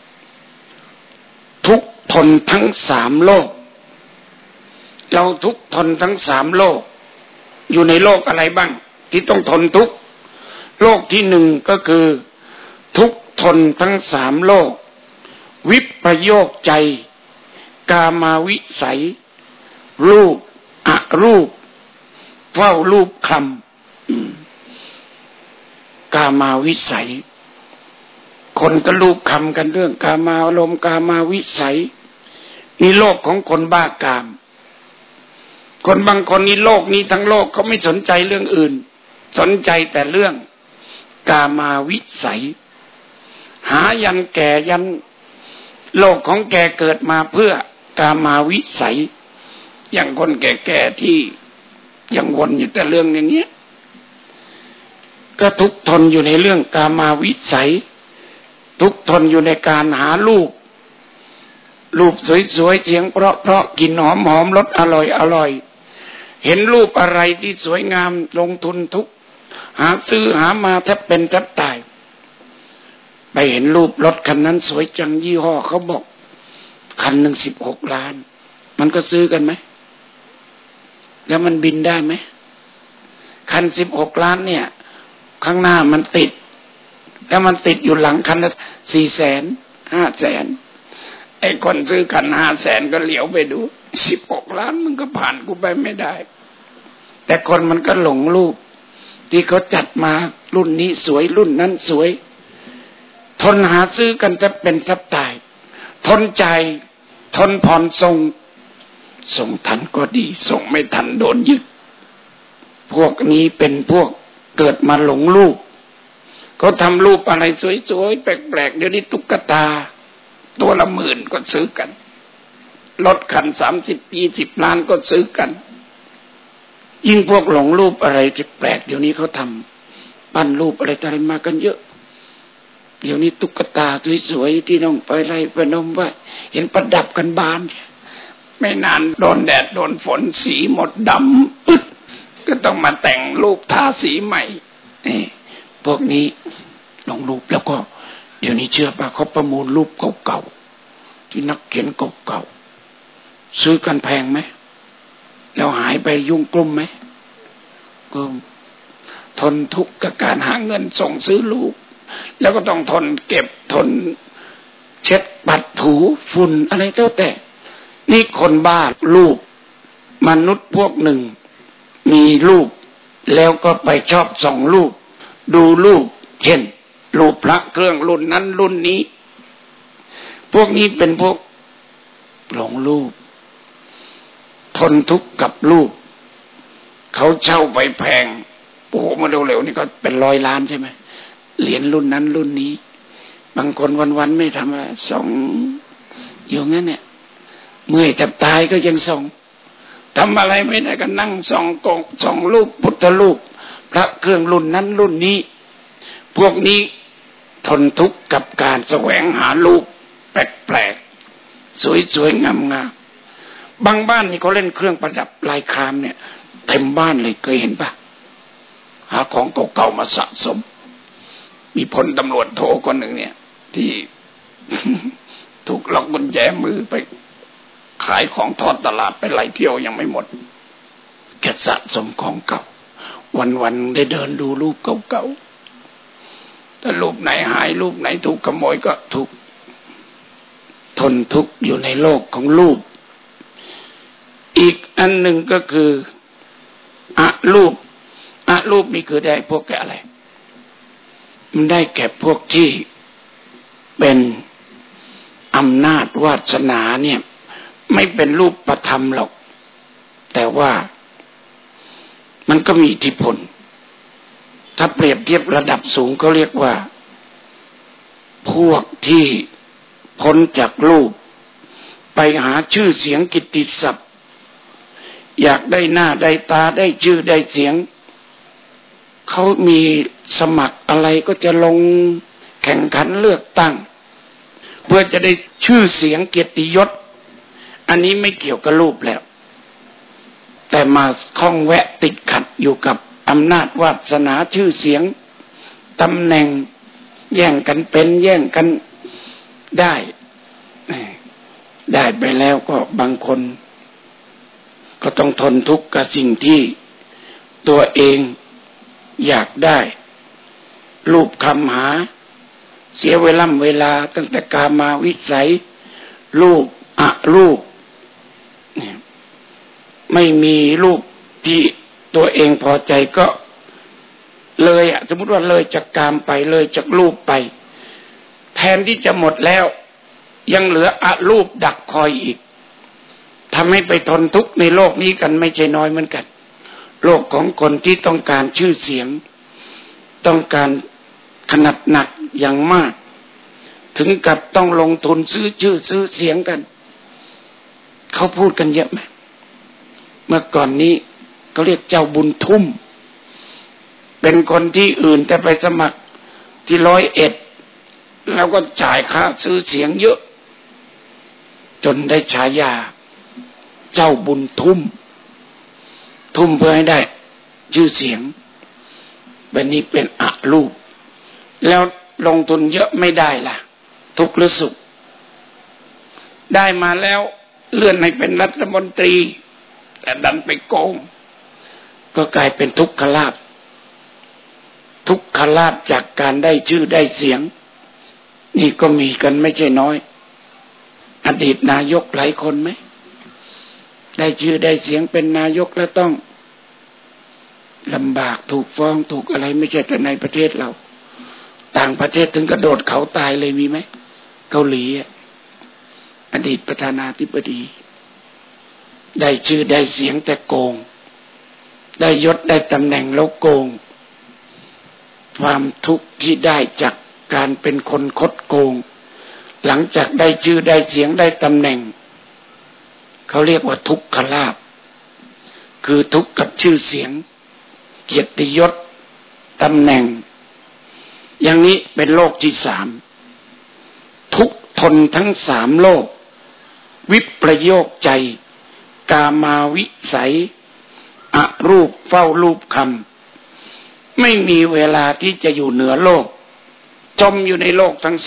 ทุกข์ทนทั้ง3 โลกเราทุกข์ทนทั้ง3 โลกอยู่ในโลกอะไรบ้างที่ต้องทนทุกข์โลกที่1ก็คือทุกข์ทนทั้ง3 โลกวิปโยคใจกามาวิสัยรูปอรูปเฝ้ารูปคำกามาวิสัยคนก็รูปคำกันเรื่องกามาอารมณ์กามาวิสัยนี่โลกของคนบ้ากามคนบางคนนี่โลกนี้ทั้งโลกเขาไม่สนใจเรื่องอื่นสนใจแต่เรื่องกามาวิสัยหายันแก่ยันโลกของแกเกิดมาเพื่อกามาวิสัยอย่างคนแก่ๆที่ยังวนอยู่แต่เรื่องอย่างเงี้ยก็ทุกข์ทนอยู่ในเรื่องกามาวิสัยทุกข์ทนอยู่ในการหารูปสวยๆเสียงเพราะๆกลิ่นหอมๆรสอร่อยเห็นรูปอะไรที่สวยงามลงทุนทุกหาซื้อหามาแทบเป็นแทบตายไปเห็นรูปรถคันนั้นสวยจังยี่ห้อเขาบอกคันหนึ่ง16 ล้านมันก็ซื้อกันไหมแล้วมันบินได้ไหมคัน16 ล้านเนี่ยข้างหน้ามันติดแล้วมันติดอยู่หลังคันละ400,000 500,000ไอ้คนซื้อคัน500,000ก็เหลียวไปดู16 ล้านมันก็ผ่านกูไปไม่ได้แต่คนมันก็หลงรูปที่เขาจัดมารุ่นนี้สวยรุ่นนั้นสวยทนหาซื้อกันจะเป็นแทบตายทนใจทนผ่อนส่งทันก็ดีส่งไม่ทันโดนยึดพวกนี้เป็นพวกเกิดมาหลงรูปเขาทำรูปอะไรสวยๆแปลกๆเดี๋ยวนี้ตุ๊กตาตัวละ10,000ก็ซื้อกันรถคัน30-20 ล้านก็ซื้อกันยิ่งพวกหลงรูปอะไรแปลกเดี๋ยวนี้เขาทำปั้นรูปอะไรต่างๆมากันเยอะเดี๋ยวนี้ตุ๊กตาสวยๆที่น้องไปไล่ประนมไว้เห็นประดับกันบานไม่นานโดนแดดโดนฝนสีหมดดำปึ๊ดก็ต้องมาแต่งรูปทาสีใหม่พวกนี้ลงรูปแล้วก็เดี๋ยวนี้เชื่อป่ะเขาประมูลรูปเก่าๆที่นักเขียนเก่าๆซื้อกันแพงไหมแล้วหายไปยุ่งกลุ่มไหมก็ทนทุกข์กับการหาเงินส่งซื้อรูปแล้วก็ต้องทนเก็บทนเช็ดปัดถูฝุ่นอะไรเท่าแต่นี่คนบ้ารูปมนุษย์พวกหนึ่งมีรูปแล้วก็ไปชอบส่องรูปดูรูปเช่นรูปพระเครื่องรุ่นนั้นรุ่นนี้พวกนี้เป็นพวกหลงรูปทนทุกข์กับรูปเขาเช่าไปแพงโอ้โหมาเร็วๆนี่ก็เป็น100 ล้านใช่ไหมเหรียญรุ่นนั้นรุ่นนี้บางคนวันๆไม่ทำอะไรส่องอยู่งั้นเนี่ยเมื่อยจะตายก็ยังส่องทำอะไรไม่ได้ก็นั่งส่องกงส่องรูปพุทธรูปพระเครื่องรุ่นนั้นรุ่นนี้พวกนี้ทนทุกข์กับการแสวงหารูปแปลกๆสวยๆงามๆบางบ้านนี่เขาเล่นเครื่องประดับลายครามเนี่ยเต็มบ้านเลยเคยเห็นปะหาของเก่าๆมาสะสมมีพลตำรวจโทคนหนึ่งเนี่ยที่ ถูกล็อกกุญแจมือไปขายของทอดตลาดไปไล่เที่ยวยังไม่หมดแกสะสมของเก่าวันๆได้เดินดูรูปเก่าๆถ้ารูปไหนหายรูปไหนถูกขโมยก็ถูกทนทุกข์อยู่ในโลกของรูปอีกอันหนึ่งก็คืออรูปนี่คือได้พวกแก่อะไรมันได้แก่พวกที่เป็นอำนาจวาสนาเนี่ยไม่เป็นรูปธรรมหรอกแต่ว่ามันก็มีอิทธิพลถ้าเปรียบเทียบระดับสูงก็เรียกว่าพวกที่พ้นจากรูปไปหาชื่อเสียงกิตติศัพท์อยากได้หน้าได้ตาได้ชื่อได้เสียงเขามีสมัครอะไรก็จะลงแข่งขันเลือกตั้งเพื่อจะได้ชื่อเสียงเกียรติยศอันนี้ไม่เกี่ยวกับรูปแล้วแต่มาข้องแวะติดขัดอยู่กับอำนาจวาสนาชื่อเสียงตำแหน่งแย่งกันเป็นแย่งกันได้ไปแล้วก็บางคนก็ต้องทนทุกข์กับสิ่งที่ตัวเองอยากได้รูปคำหาเสียเวลาตั้งแต่กามาวิสัยรูปรูปไม่มีรูปที่ตัวเองพอใจก็เลยสมมุติว่าเลยจากกามไปเลยจากรูปไปแทนที่จะหมดแล้วยังเหลือรูปดักคอยอีกทำให้ไปทนทุกข์ในโลกนี้กันไม่ใช่น้อยเหมือนกันโลกของคนที่ต้องการชื่อเสียงต้องการขนาดหนักอย่างมากถึงกับต้องลงทุนซื้อชื่อซื้อเสียงกันเขาพูดกันเยอะไหมเมื่อก่อนนี้เขาเรียกเจ้าบุญทุ่มเป็นคนที่อื่นแต่ไปสมัครที่101แล้วก็จ่ายค่าซื้อเสียงเยอะจนได้ฉายาเจ้าบุญทุ่มเพื่อให้ได้ชื่อเสียงแบบนี้เป็นรูปแล้วลงทุนเยอะไม่ได้ล่ะทุกข์หรือสุขได้มาแล้วเลื่อนให้เป็นรัฐมนตรีแต่ดันไปโกงก็กลายเป็นทุกขลาภจากการได้ชื่อได้เสียงนี่ก็มีกันไม่ใช่น้อยอดีตนายกหลายคนไหมได้ชื่อได้เสียงเป็นนายกแล้วต้องลำบากถูกฟ้องถูกอะไรไม่ใช่แต่ในประเทศเราต่างประเทศถึงกระโดดเขาตายเลยมีไหมเกาหลีอดีตประธานาธิบดีได้ชื่อได้เสียงแต่โกงได้ยศได้ตำแหน่งแล้วโกงความทุกข์ที่ได้จากการเป็นคนคดโกงหลังจากได้ชื่อได้เสียงได้ตำแหน่งเขาเรียกว่าทุกขลาภคือทุกข์กับชื่อเสียงเกียรติยศตำแหน่งอย่างนี้เป็นโลกที่3ทุกข์ทนทั้ง3โลกวิปโยคใจกามาวิสัยรูปเฝ้ารูปคำไม่มีเวลาที่จะอยู่เหนือโลกจมอยู่ในโลกทั้ง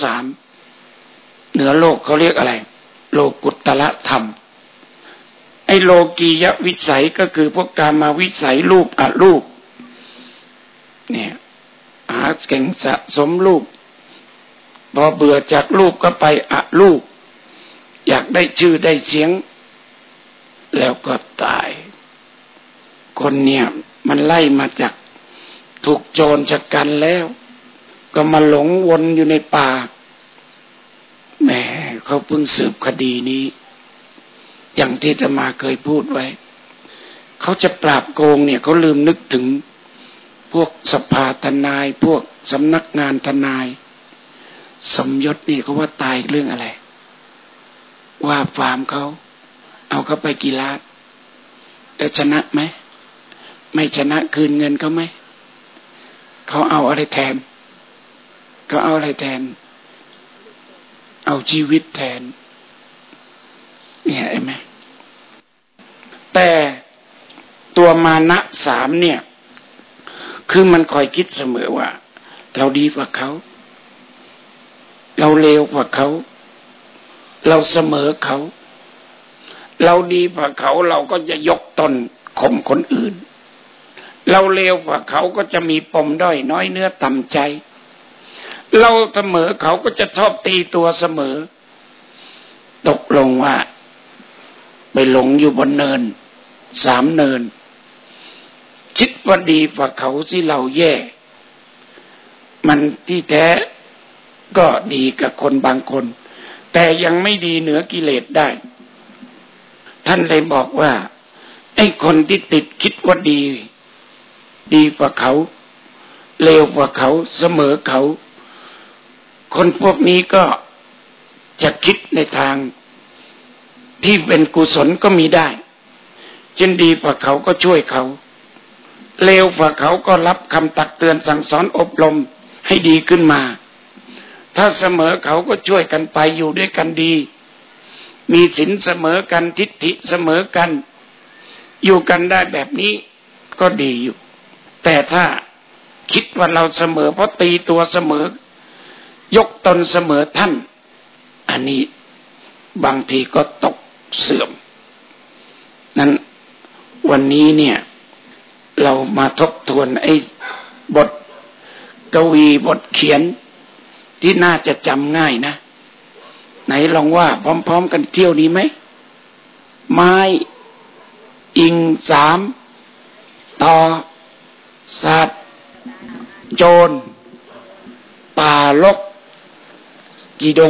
3เหนือโลกเขาเรียกอะไรโลกุตตรธรรมไอ้โลกียวิสัยก็คือพวกกามาวิสัยรูปรูปเนี่ยหาเก่งสะสมรูปพอเบื่อจากรูปก็ไปรูปอยากได้ชื่อได้เสียงแล้วก็ตายคนเนี่ยมันไล่มาจากถูกโจรจัดการแล้วก็มาหลงวนอยู่ในป่าแหมเขาเพิ่งสืบคดีนี้อย่างที่อาตมาเคยพูดไว้เขาจะปราบโกงเนี่ยเขาลืมนึกถึงพวกสภาทนายพวกสำนักงานทนายสมยศนี่เขาว่าตายเรื่องอะไรว่าฟาร์มเขาเอาเขาไปกี่ล้านแต่ชนะไหมไม่ชนะคืนเงินเขาไหมเขาเอาอะไรแทนเขาเอาอะไรแทนเอาชีวิตแทนเนี่ยเห็นไหมแต่ตัวมานะ3เนี่ยคือมันคอยคิดเสมอว่าเราดีกว่าเขาเราเลวกว่าเขาเราเสมอเขาเราดีกว่าเขาเราก็จะยกตนข่มคนอื่นเราเลวกว่าเขาก็จะมีปมด้อยน้อยเนื้อต่ำใจเราเสมอเขาก็จะชอบตีตัวเสมอตกลงว่าไปหลงอยู่บนเนิน3 เนินคิดว่าดีกว่าเขาสิเราแย่มันที่แท้ก็ดีกับคนบางคนแต่ยังไม่ดีเหนือกิเลสได้ท่านเลยบอกว่าไอ้คนที่ติดคิดว่าดีกว่าเขาเลวกว่าเขาเสมอเขาคนพวกนี้ก็จะคิดในทางที่เป็นกุศลก็มีได้เช่นดีกว่าเขาก็ช่วยเขาเลวกว่าเขาก็รับคำตักเตือนสั่งสอนอบรมให้ดีขึ้นมาถ้าเสมอเขาก็ช่วยกันไปอยู่ด้วยกันดีมีศีลเสมอกันทิฏฐิเสมอกันอยู่กันได้แบบนี้ก็ดีอยู่แต่ถ้าคิดว่าเราเสมอเพราะตีตัวเสมอยกตนเสมอท่านอันนี้บางทีก็ตกเสื่อมนั้นวันนี้เนี่ยเรามาทบทวนไอ้บทกวีบทเขียนที่น่าจะจำง่ายนะไหนลองว่าพร้อมๆกันเที่ยวนี้ไหมไม้อิง3ต่อสัตว์โจรป่ารกกี่ดง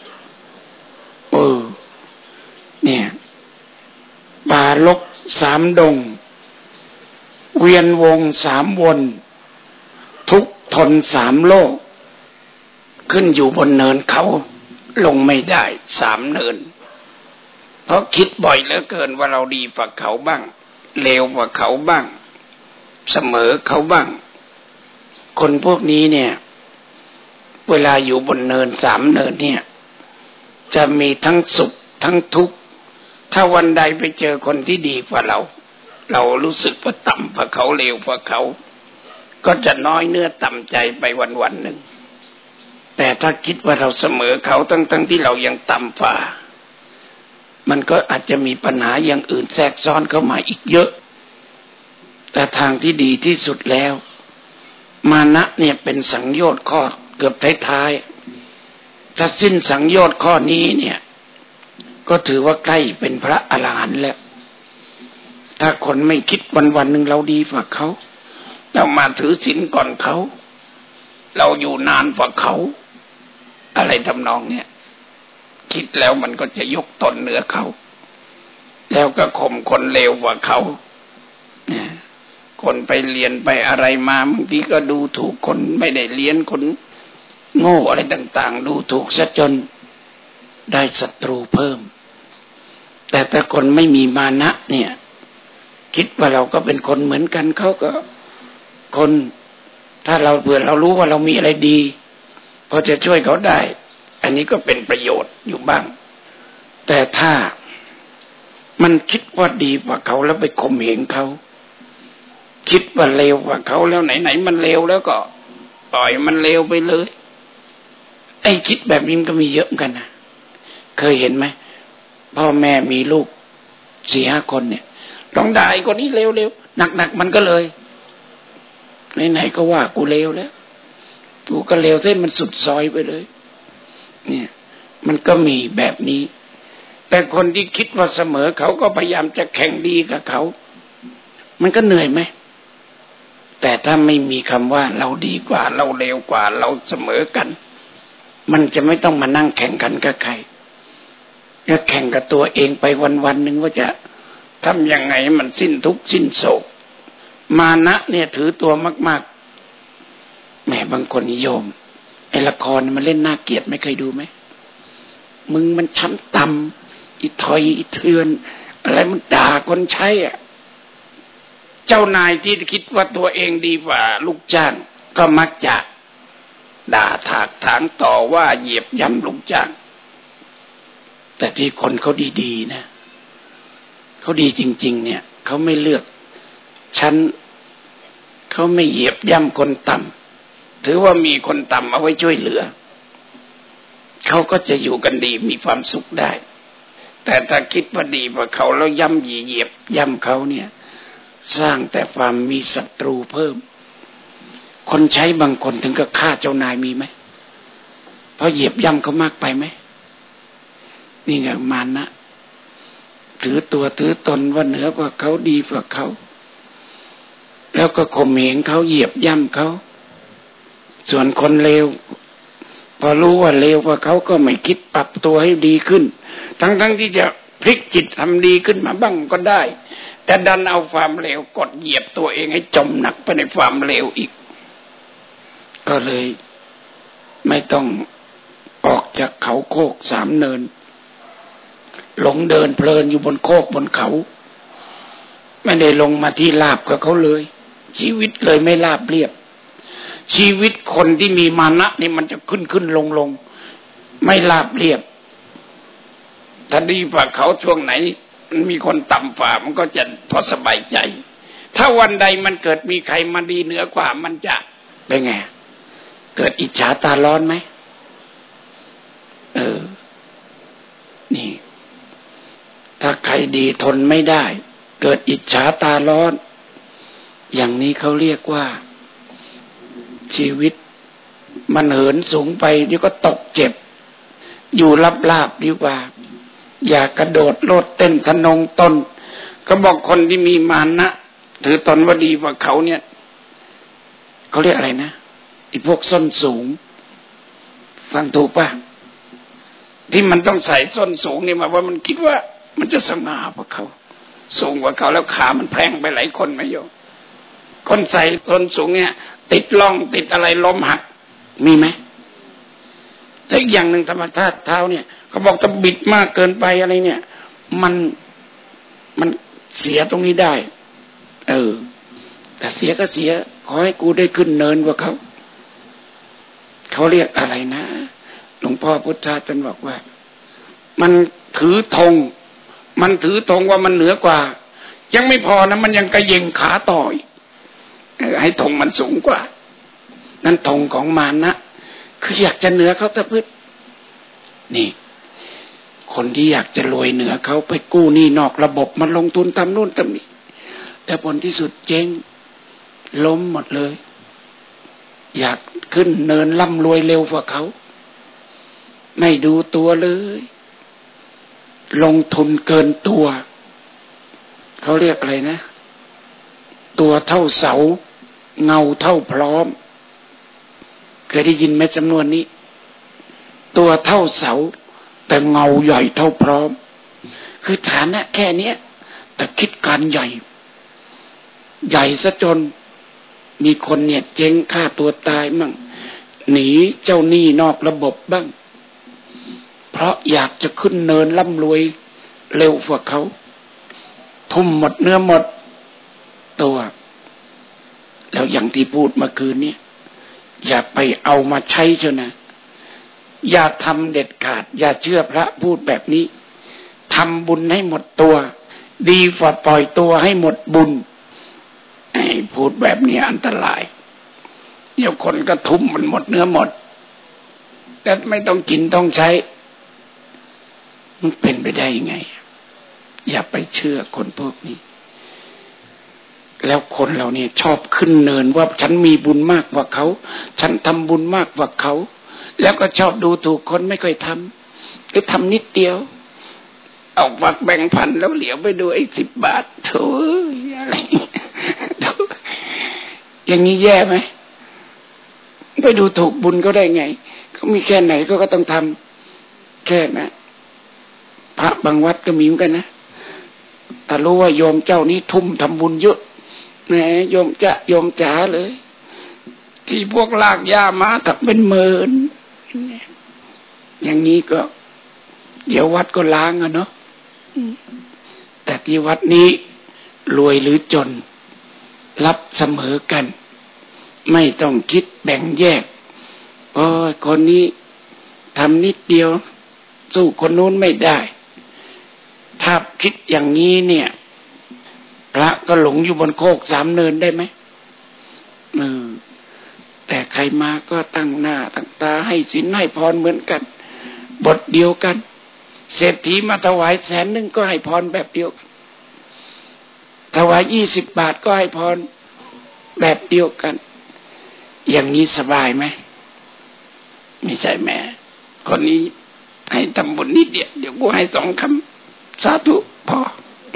เนี่ยป่ารก3 ดงเวียนวง3 วนทุกข์ทน3 โลกขึ้นอยู่บนเนินเขาลงไม่ได้3 เนินเพราะคิดบ่อยเหลือเกินว่าเราดีกว่าเขาบ้างเลวกว่าเขาบ้างเสมอเขาบ้างคนพวกนี้เนี่ยเวลาอยู่บนเนิน3 เนินเนี่ยจะมีทั้งสุขทั้งทุกข์ถ้าวันใดไปเจอคนที่ดีกว่าเรารู้สึกว่าต่ำกว่าเขาเลวกว่าเขาก็จะน้อยเนื้อต่ำใจไปวันๆหนึ่งแต่ถ้าคิดว่าเราเสมอเขาทั้งที่เรายังต่ำกว่ามันก็อาจจะมีปัญหาอย่างอื่นแทรกซ้อนเข้ามาอีกเยอะแต่ทางที่ดีที่สุดแล้วมานะเนี่ยเป็นสังโยชน์ข้อเกือบท้ายๆถ้าสิ้นสังโยชน์ข้อนี้เนี่ยก็ถือว่าใกล้เป็นพระอรหันต์แล้วถ้าคนไม่คิดวันๆหนึ่งเราดีกว่าเขาเรามาถือศีลก่อนเขาเราอยู่นานกว่าเขาอะไรทำนองเนี่ยคิดแล้วมันก็จะยกตนเหนือเขาแล้วก็ข่มคนเลวกว่าเขาเนี่ยคนไปเรียนไปอะไรมาบางทีก็ดูถูกคนไม่ได้เรียนคนโง่อะไรต่างๆดูถูกซะจนได้ศัตรูเพิ่มแต่ถ้าคนไม่มีมานะเนี่ยคิดว่าเราก็เป็นคนเหมือนกันเขาก็คนถ้าเราเผื่อเรารู้ว่าเรามีอะไรดีพอจะช่วยเขาได้อันนี้ก็เป็นประโยชน์อยู่บ้างแต่ถ้ามันคิดว่าดีกว่าเขาแล้วไปข่มเหงเขาคิดว่าเลวกว่าเขาแล้วไหนๆมันเลวแล้วก็ปล่อยมันเลวไปเลยไอ้คิดแบบนี้มันก็มีเยอะเหมือนกันนะเคยเห็นไหมพ่อแม่มีลูก 4-5 คนเนี่ยต้องด่าไอ้คนนี้เลวๆหนักๆมันก็เลยไหนๆก็ว่ากูเลวแล้วกูก็เลวเส้นมันสุดซอยไปเลยเนี่ยมันก็มีแบบนี้แต่คนที่คิดว่าเสมอเขาก็พยายามจะแข่งดีกับเขามันก็เหนื่อยไหมแต่ถ้าไม่มีคำว่าเราดีกว่าเราเลวกว่าเราเสมอกันมันจะไม่ต้องมานั่งแข่งขันกับใครก็แข่งกับตัวเองไปวันๆนึงว่าจะทำยังไงมันสิ้นทุกข์สิ้นโศกมานะเนี่ยถือตัวมากๆแหมบางคนนิยมไอ้ละครมันเล่นน่าเกลียดไม่เคยดูไหมมึงมันช้ำต่ำอีถอยอีเทือนอะไรมันด่าคนใช้อ่ะเจ้านายที่คิดว่าตัวเองดีกว่าลูกจ้างก็มักจะด่าถากถางต่อว่าเหยียบย่ำลูกจ้างแต่ที่คนเขาดีๆนะเขาดีจริงๆเนี่ยเขาไม่เลือกชั้นเขาไม่เหยียบย่ำคนต่ำถือว่ามีคนต่ำเอาไว้ช่วยเหลือเขาก็จะอยู่กันดีมีความสุขได้แต่ถ้าคิดว่าดีกว่าเขาแล้วย่ำเหยียบย่ำเขาเนี่ยสร้างแต่ความมีศัตรูเพิ่มคนใช้บางคนถึงกับฆ่าเจ้านายมีไหมเพราะเหยียบย่ำเขามากไปไหมนี่ไงมานะถือตัวถือตนว่าเหนือกว่าเขาดีกว่าเขาแล้วก็ข่มเหงเขาเหยียบย่ำเขาส่วนคนเลวพอรู้ว่าเลวกว่าเขาก็ไม่คิดปรับตัวให้ดีขึ้นทั้งที่จะพลิกจิตทำดีขึ้นมาบ้างก็ได้แต่ดันเอาความเลวกดเหยียบตัวเองให้จมหนักไปในความเลวอีกก็เลยไม่ต้องออกจากเขาโคกสามเนินหลงเดินเพลินอยู่บนโคกบนเขาไม่ได้ลงมาที่ราบกับเขาเลยชีวิตเลยไม่ราบเรียบชีวิตคนที่มีมานะนี่มันจะขึ้นลงไม่ราบเรียบถ้าดีกว่าเขาช่วงไหนมันมีคนต่ำฝ่ามันก็จะพอสบายใจถ้าวันใดมันเกิดมีใครมาดีเหนือกว่ามันจะเป็นไงเกิดอิจฉาตาร้อนไหมนี่ถ้าใครดีทนไม่ได้เกิดอิจฉาตาร้อนอย่างนี้เขาเรียกว่าชีวิตมันเหินสูงไปเดี๋ยวก็ตกเจ็บอยู่ลาบๆดีกว่าอย่ากระโดดโลดเต้นทะนงตนก็บอกคนที่มีมานะถือตนว่าดีกว่าเขาเนี่ยเขาเรียกอะไรนะไอ้พวกส้นสูงฟังถูกป่ะที่มันต้องใส่ส้นสูงนี่มาว่ามันคิดว่ามันจะสง่ากว่าเขาสูงกว่าเขาแล้วขามันแพร่งไปหลายคนไหมโยมคนใส่ส้นสูงเนี่ยติดล่องติดอะไรล้มหักมีไหมแต่อีกอย่างหนึ่งธรรมชาติเท้าเนี่ยเขาบอกจะบิดมากเกินไปอะไรเนี่ยมันเสียตรงนี้ได้แต่เสียก็เสียขอให้กูได้ขึ้นเนินกว่าเขาเรียกอะไรนะหลวงพ่อพุทธาท่านบอกว่ามันถือธงว่ามันเหนือกว่ายังไม่พอนะมันยังกระเยงขาต่อยให้ธงมันสูงกว่านั่นธงของมานะคืออยากจะเหนือเขาตะพึดนี่คนที่อยากจะรวยเหนือเขาไปกู้หนี้นอกระบบมาลงทุนทำนู่นทำนี่แต่ผลที่สุดเจ๊งล้มหมดเลยอยากขึ้นเนินร่ำรวยเร็วกว่าเขาไม่ดูตัวเลยลงทุนเกินตัวเขาเรียกอะไรนะตัวเท่าเสาเงาเท่าพร้อมเคยได้ยินไหมจำนวนนี้ตัวเท่าเสาแต่เงาใหญ่เท่าพร้อมคือฐานะแค่นี้แต่คิดการใหญ่ซะจนมีคนเนี่ยเจ๊งฆ่าตัวตายมั่งหนีเจ้าหนี้นอกระบบบ้างเพราะอยากจะขึ้นเนินร่ำรวยเร็วกว่าเขาทุ่มหมดเนื้อหมดตัวแล้วอย่างที่พูดเมื่อคืนนี้อย่าไปเอามาใช้เชียวนะอย่าทำเด็ดขาดอย่าเชื่อพระพูดแบบนี้ทำบุญให้หมดตัวดีกว่าปล่อยตัวให้หมดบุญพูดแบบนี้อันตรายเดี๋ยวคนก็ทุ่มมันหมดเนื้อหมดแต่ไม่ต้องกินต้องใช้มันเป็นไปได้ยังไงอย่าไปเชื่อคนพวกนี้แล้วคนเราเนี่ยชอบขึ้นเนินว่าฉันมีบุญมากกว่าเขาฉันทำบุญมากกว่าเขาแล้วก็ชอบดูถูกคนไม่ค่อยทำหรือทำนิดเดียวเอาฝักแบ่งพันแล้วเหลียวไปดูไอ้10 บาทโถ่อะไรอย่างนี้แย่ไหมไปดูถูกบุญเขาได้ไงเขามีแค่ไหนก็ต้องทำแค่นะพระบางวัดก็มีเหมือนกันนะแต่รู้ว่าโยมเจ้านี้ทุ่มทำบุญเยอะแหมโยมจ๋าเลยที่พวกลากหญ้ามาถักเป็นหมื่นอย่างนี้ก็เดี๋ยววัดก็ล้างอะเนาะแต่ที่วัดนี้รวยหรือจนรับเสมอกันไม่ต้องคิดแบ่งแยกคนนี้ทำนิดเดียวสู้คนนู้นไม่ได้ถ้าคิดอย่างนี้เนี่ยพระก็หลงอยู่บนโคก3 เนินได้ไหมแต่ใครมาก็ตั้งหน้าตั้งตาให้ศีลให้พรเหมือนกันบทเดียวกันเศรษฐีมาถวาย100,000ก็ให้พรแบบเดียวกันถวาย20 บาทก็ให้พรแบบเดียวกันอย่างนี้สบายไหมไม่ใช่แม่คนนี้ให้ทำบุญนิดเดียวเดี๋ยวกูให้2 คำสาธุพอ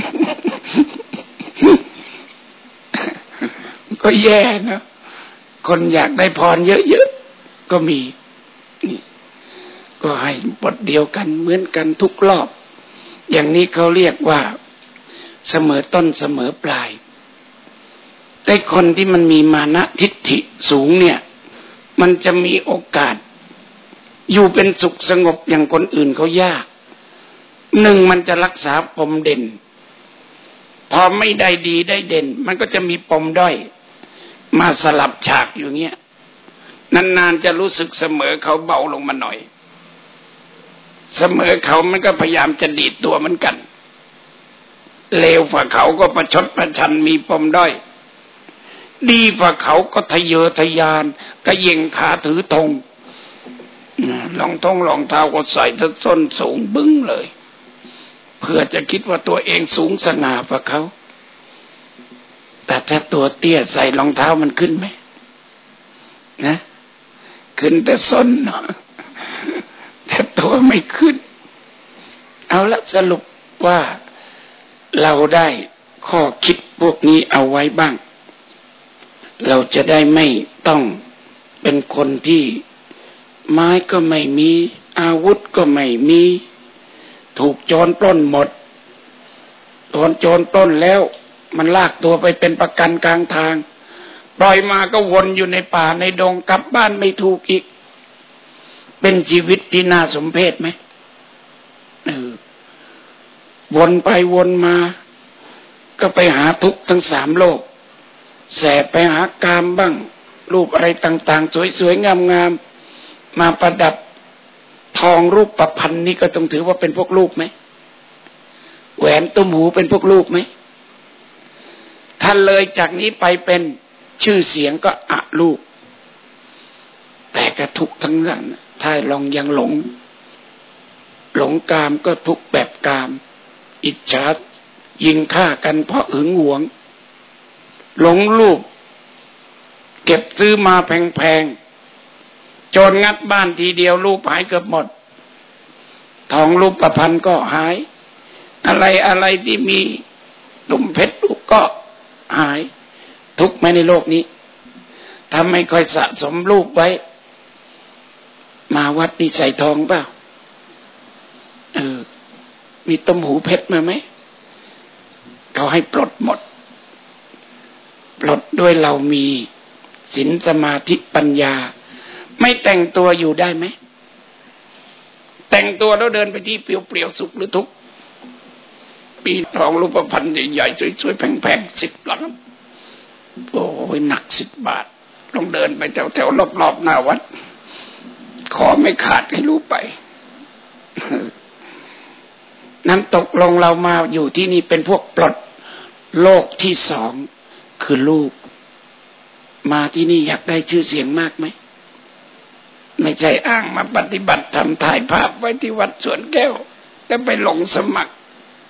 ก็แย่นะคนอยากได้พรเยอะๆก็มีนี่ก็ให้บทเดียวกันเหมือนกันทุกรอบอย่างนี้เขาเรียกว่าเสมอต้นเสมอปลายแต่คนที่มันมีมานะทิฏฐิสูงเนี่ยมันจะมีโอกาสอยู่เป็นสุขสงบอย่างคนอื่นเขายาก1มันจะรักษาปมเด่นพอไม่ได้ดีได้เด่นมันก็จะมีปมด้อยมาสลับฉากอยู่เงี้ยนานๆจะรู้สึกเสมอเขาเบาลงมาหน่อยเสมอเขามันก็พยายามจะดีดตัวเหมือนกันเลวฝ่าเขาก็ประชดประชันมีปมด้อยดีฝ่าเขาก็ทะเยอทะยานกระเย่งขาถือธงรองเท้าก็ใส่ทั้งส้นสูงบึ้งเลยเพื่อจะคิดว่าตัวเองสูงสง่าฝ่าเขาแต่ถ้าตัวเตี้ยใส่รองเท้ามันขึ้นไหมนะขึ้นแต่ส้นเนาะแต่ตัวไม่ขึ้นเอาละสรุปว่าเราได้ข้อคิดพวกนี้เอาไว้บ้างเราจะได้ไม่ต้องเป็นคนที่ไม้ก็ไม่มีอาวุธก็ไม่มีถูกโจรปล้นหมดโดนโจรปล้นแล้วมันลากตัวไปเป็นประกันกลางทางปล่อยมาก็วนอยู่ในป่าในดงกลับบ้านไม่ถูกอีกเป็นชีวิตที่น่าสมเพชไหมวนไปวนมาก็ไปหาทุกข์ทั้ง3 โลกแสบไปหากามบ้างรูปอะไรต่างๆสวยๆงามๆมาประดับทองรูปประพันธ์นี่ก็ต้องถือว่าเป็นพวกรูปไหมแหวนตุ้มหูเป็นพวกรูปไหมถ้าเลยจากนี้ไปเป็นชื่อเสียงก็อรูปแต่ก็ทุกข์ทั้งนั้นถ้าลองยังหลงกามก็ทุกข์แบบกามอิจฉายิงฆ่ากันเพราะหึงหวงหลงรูปเก็บซื้อมาแพงๆโจรงัดบ้านทีเดียวรูปหายเกือบหมดทองรูปประพันธ์ก็หายอะไรที่มีตุ่มเพชรรูปก็หายทุกข์ไหมในโลกนี้ถ้าไม่ค่อยสะสมรูปไว้มาวัดนี่ใส่ทองเปล่ามีต้มหูเพชรมาไหมเขาให้ปลดหมดปลดด้วยเรามีศีลสมาธิปัญญาไม่แต่งตัวอยู่ได้ไหมแต่งตัวแล้วเดินไปที่เปลี่ยวๆสุขหรือทุกข์ปีทองรูปพรรณใหญ่ๆสวยๆแพงๆ10 ล้านโอ้ยหนัก10 บาทลองเดินไปแถวๆรอบๆหน้าวัดขอไม่ขาดให้รู้ไปนั้นตกลงเรามาอยู่ที่นี่เป็นพวกปลดโลกที่2คือลูกมาที่นี่อยากได้ชื่อเสียงมากไหมไม่ใช่อ้างมาปฏิบัติทำถ่ายภาพไว้ที่วัดสวนแก้วแล้วไปลงสมัคร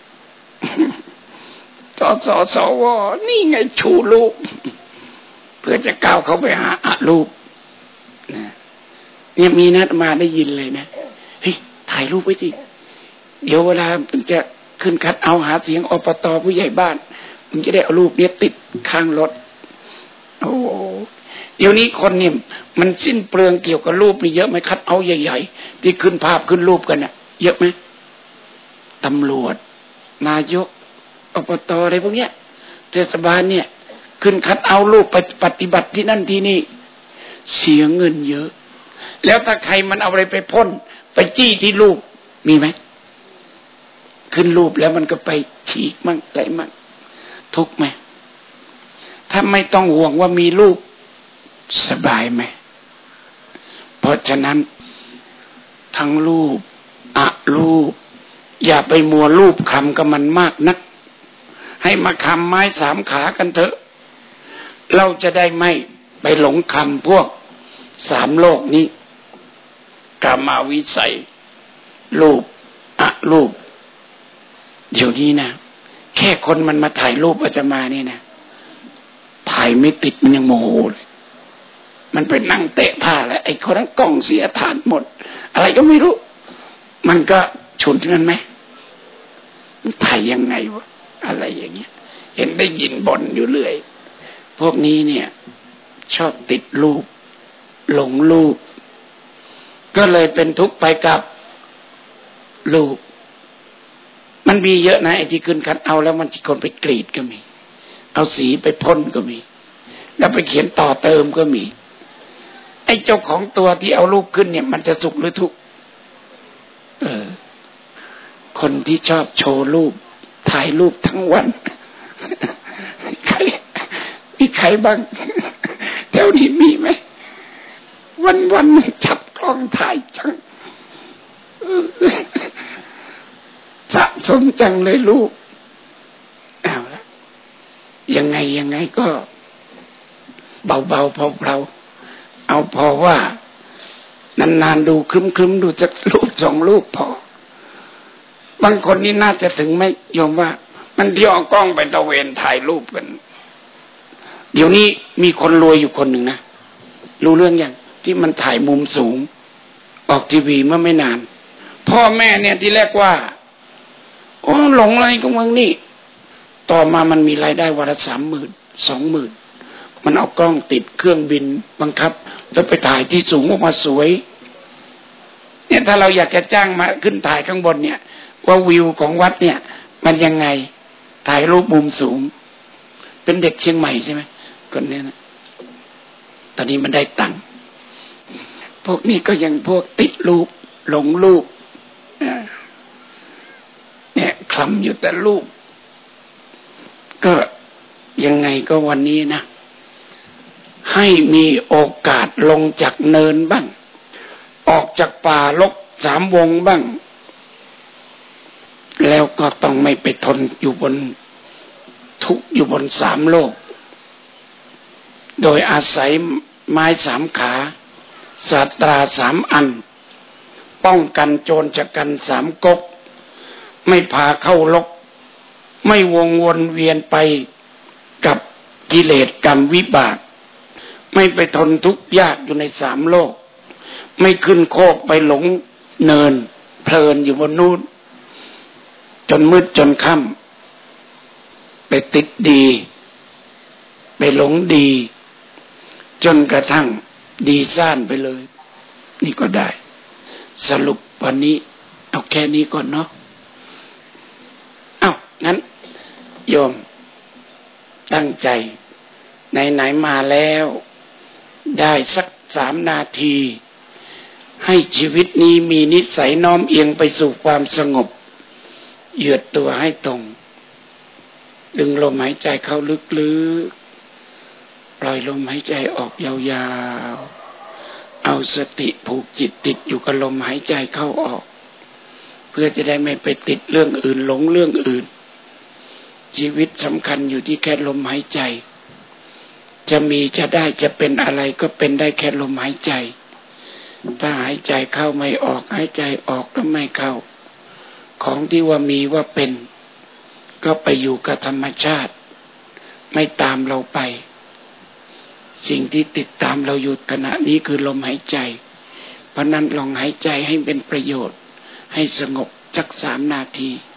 สวนี่ไงชูลูกเพื่อจะก้าวเขาไปหาอรูปเนี่ยมีนัดมาได้ยินเลยนะเฮ้ยถ่ายรูปไว้สิเดี๋ยวเวลามึงจะขึ้นคัดเอาหาเสียงอบต.ผู้ใหญ่บ้านมึงจะได้เอารูปนี้ติดข้างรถโอ้เดี๋ยวนี้คนเนี่ยมันสิ้นเปลืองเกี่ยวกับรูปนี่เยอะไหมคัดเอาใหญ่ๆที่ขึ้นภาพขึ้นรูปกันน่ะเยอะไหมตำรวจนายกอบต.อะไรพวกเนี้ยเทศบาลเนี่ยขึ้นคัดเอารูปไปปฏิบัติที่นั่นที่นี่เสียเงินเยอะแล้วถ้าใครมันเอาอะไรไปพ่นไปจี้ที่รูปมีไหมขึ้นรูปแล้วมันก็ไปฉีกมั่งอะไรมั่งทุกข์ไหมถ้าไม่ต้องห่วงว่ามีรูปสบายไหมเพราะฉะนั้นทั้งรูปอะรูปอย่าไปมัวรูปคำกับมันมากนักให้มาคำไม้3 ขากันเถอะเราจะได้ไม่ไปหลงคำพวก3 โลกนี้กามาวิสัยรูปอะรูปเดี๋ยวนี้นะแค่คนมันมาถ่ายรูปอาจจะมานี่นะถ่ายไม่ติดมันยังโมโหเลยมันไปนั่งเตะผ้าแล้วไอ้คนนั้นกล้องเสียฐานหมดอะไรก็ไม่รู้มันก็ฉุนกันไหมมันถ่ายยังไงวะอะไรอย่างเงี้ยเห็นได้ยินบ่นอยู่เรื่อยพวกนี้เนี่ยชอบติดรูปหลงรูปก็เลยเป็นทุกข์ไปกับรูปมันมีเยอะนะไอ้ที่ขึ้นคัดเอาแล้วมันคนไปกรีดก็มีเอาสีไปพ่นก็มีแล้วไปเขียนต่อเติมก็มีไอ้เจ้าของตัวที่เอารูปขึ้นเนี่ยมันจะสุขหรือทุกข์คนที่ชอบโชว์รูปถ่ายรูปทั้งวันมีใครบ้างแถวนี้มีไหมวันจับกล้องถ่ายจังสะสมจังเลยรูปเอาละยังไงก็เบาๆเพลาๆเอาพอว่านานๆดูครึ้มๆดูสักรูปสองรูปพอบางคนนี่น่าจะถึงไม่ยอมว่ามันเที่ยวเอากล้องไปตะเวนถ่ายรูปกันเดี๋ยวนี้มีคนรวยอยู่คนหนึ่งนะรู้เรื่องอย่างที่มันถ่ายมุมสูงออกทีวีเมื่อไม่นานพ่อแม่เนี่ยที่แรกว่าโอ้หลงอะไรก็มึงนี่ต่อมามันมีรายได้วันละ 30,000 20,000มันเอากล้องติดเครื่องบินบังคับแล้วไปถ่ายที่สูงออกมาสวยเนี่ยถ้าเราอยากจะจ้างมาขึ้นถ่ายข้างบนเนี่ยว่าวิวของวัดเนี่ยมันยังไงถ่ายรูปมุมสูงเป็นเด็กเชียงใหม่ใช่ไหมคนนี้นะตอนนี้มันได้ตังค์พวกนี้ก็ยังพวกติดรูปหลงรูปเนี่ยคลำอยู่แต่รูปก็ยังไงก็วันนี้นะให้มีโอกาสลงจากเนินบ้างออกจากป่ารก3 วงบ้างแล้วก็ต้องไม่ไปทนอยู่บนทุกข์อยู่บน3 โลกโดยอาศัยไม้3 ขาศาสตรา3 อันป้องกันโจรชะกัน3 ก๊กไม่พาเข้าลกไม่วนเวียนไปกับกิเลสกรรมวิบากไม่ไปทนทุกข์ยากอยู่ใน3 โลกไม่ขึ้นโคกไปหลงเนินเพลินอยู่บนนู้นจนมืดจนค่ำไปติดดีไปหลงดีจนกระทั่งดีซ่านไปเลยนี่ก็ได้สรุปวันนี้เอาแค่นี้ก่อนเนาะงั้นโยมตั้งใจไหนมาแล้วได้สัก3 นาทีให้ชีวิตนี้มีนิสัยน้อมเอียงไปสู่ความสงบเหยียดตัวให้ตรงดึงลมหายใจเข้าลึกๆปล่อยลมหายใจออกยาวๆเอาสติผูกจิตติดอยู่กับลมหายใจเข้าออกเพื่อจะได้ไม่ไปติดเรื่องอื่นหลงเรื่องอื่นชีวิตสำคัญอยู่ที่แค่ลมหายใจจะมีจะได้จะเป็นอะไรก็เป็นได้แค่ลมหายใจถ้าหายใจเข้าไม่ออกหายใจออกก็ไม่เข้าของที่ว่ามีว่าเป็นก็ไปอยู่กับธรรมชาติไม่ตามเราไปสิ่งที่ติดตามเราอยู่ขณะนี้คือลมหายใจเพราะนั้นลองหายใจให้เป็นประโยชน์ให้สงบสัก3 นาที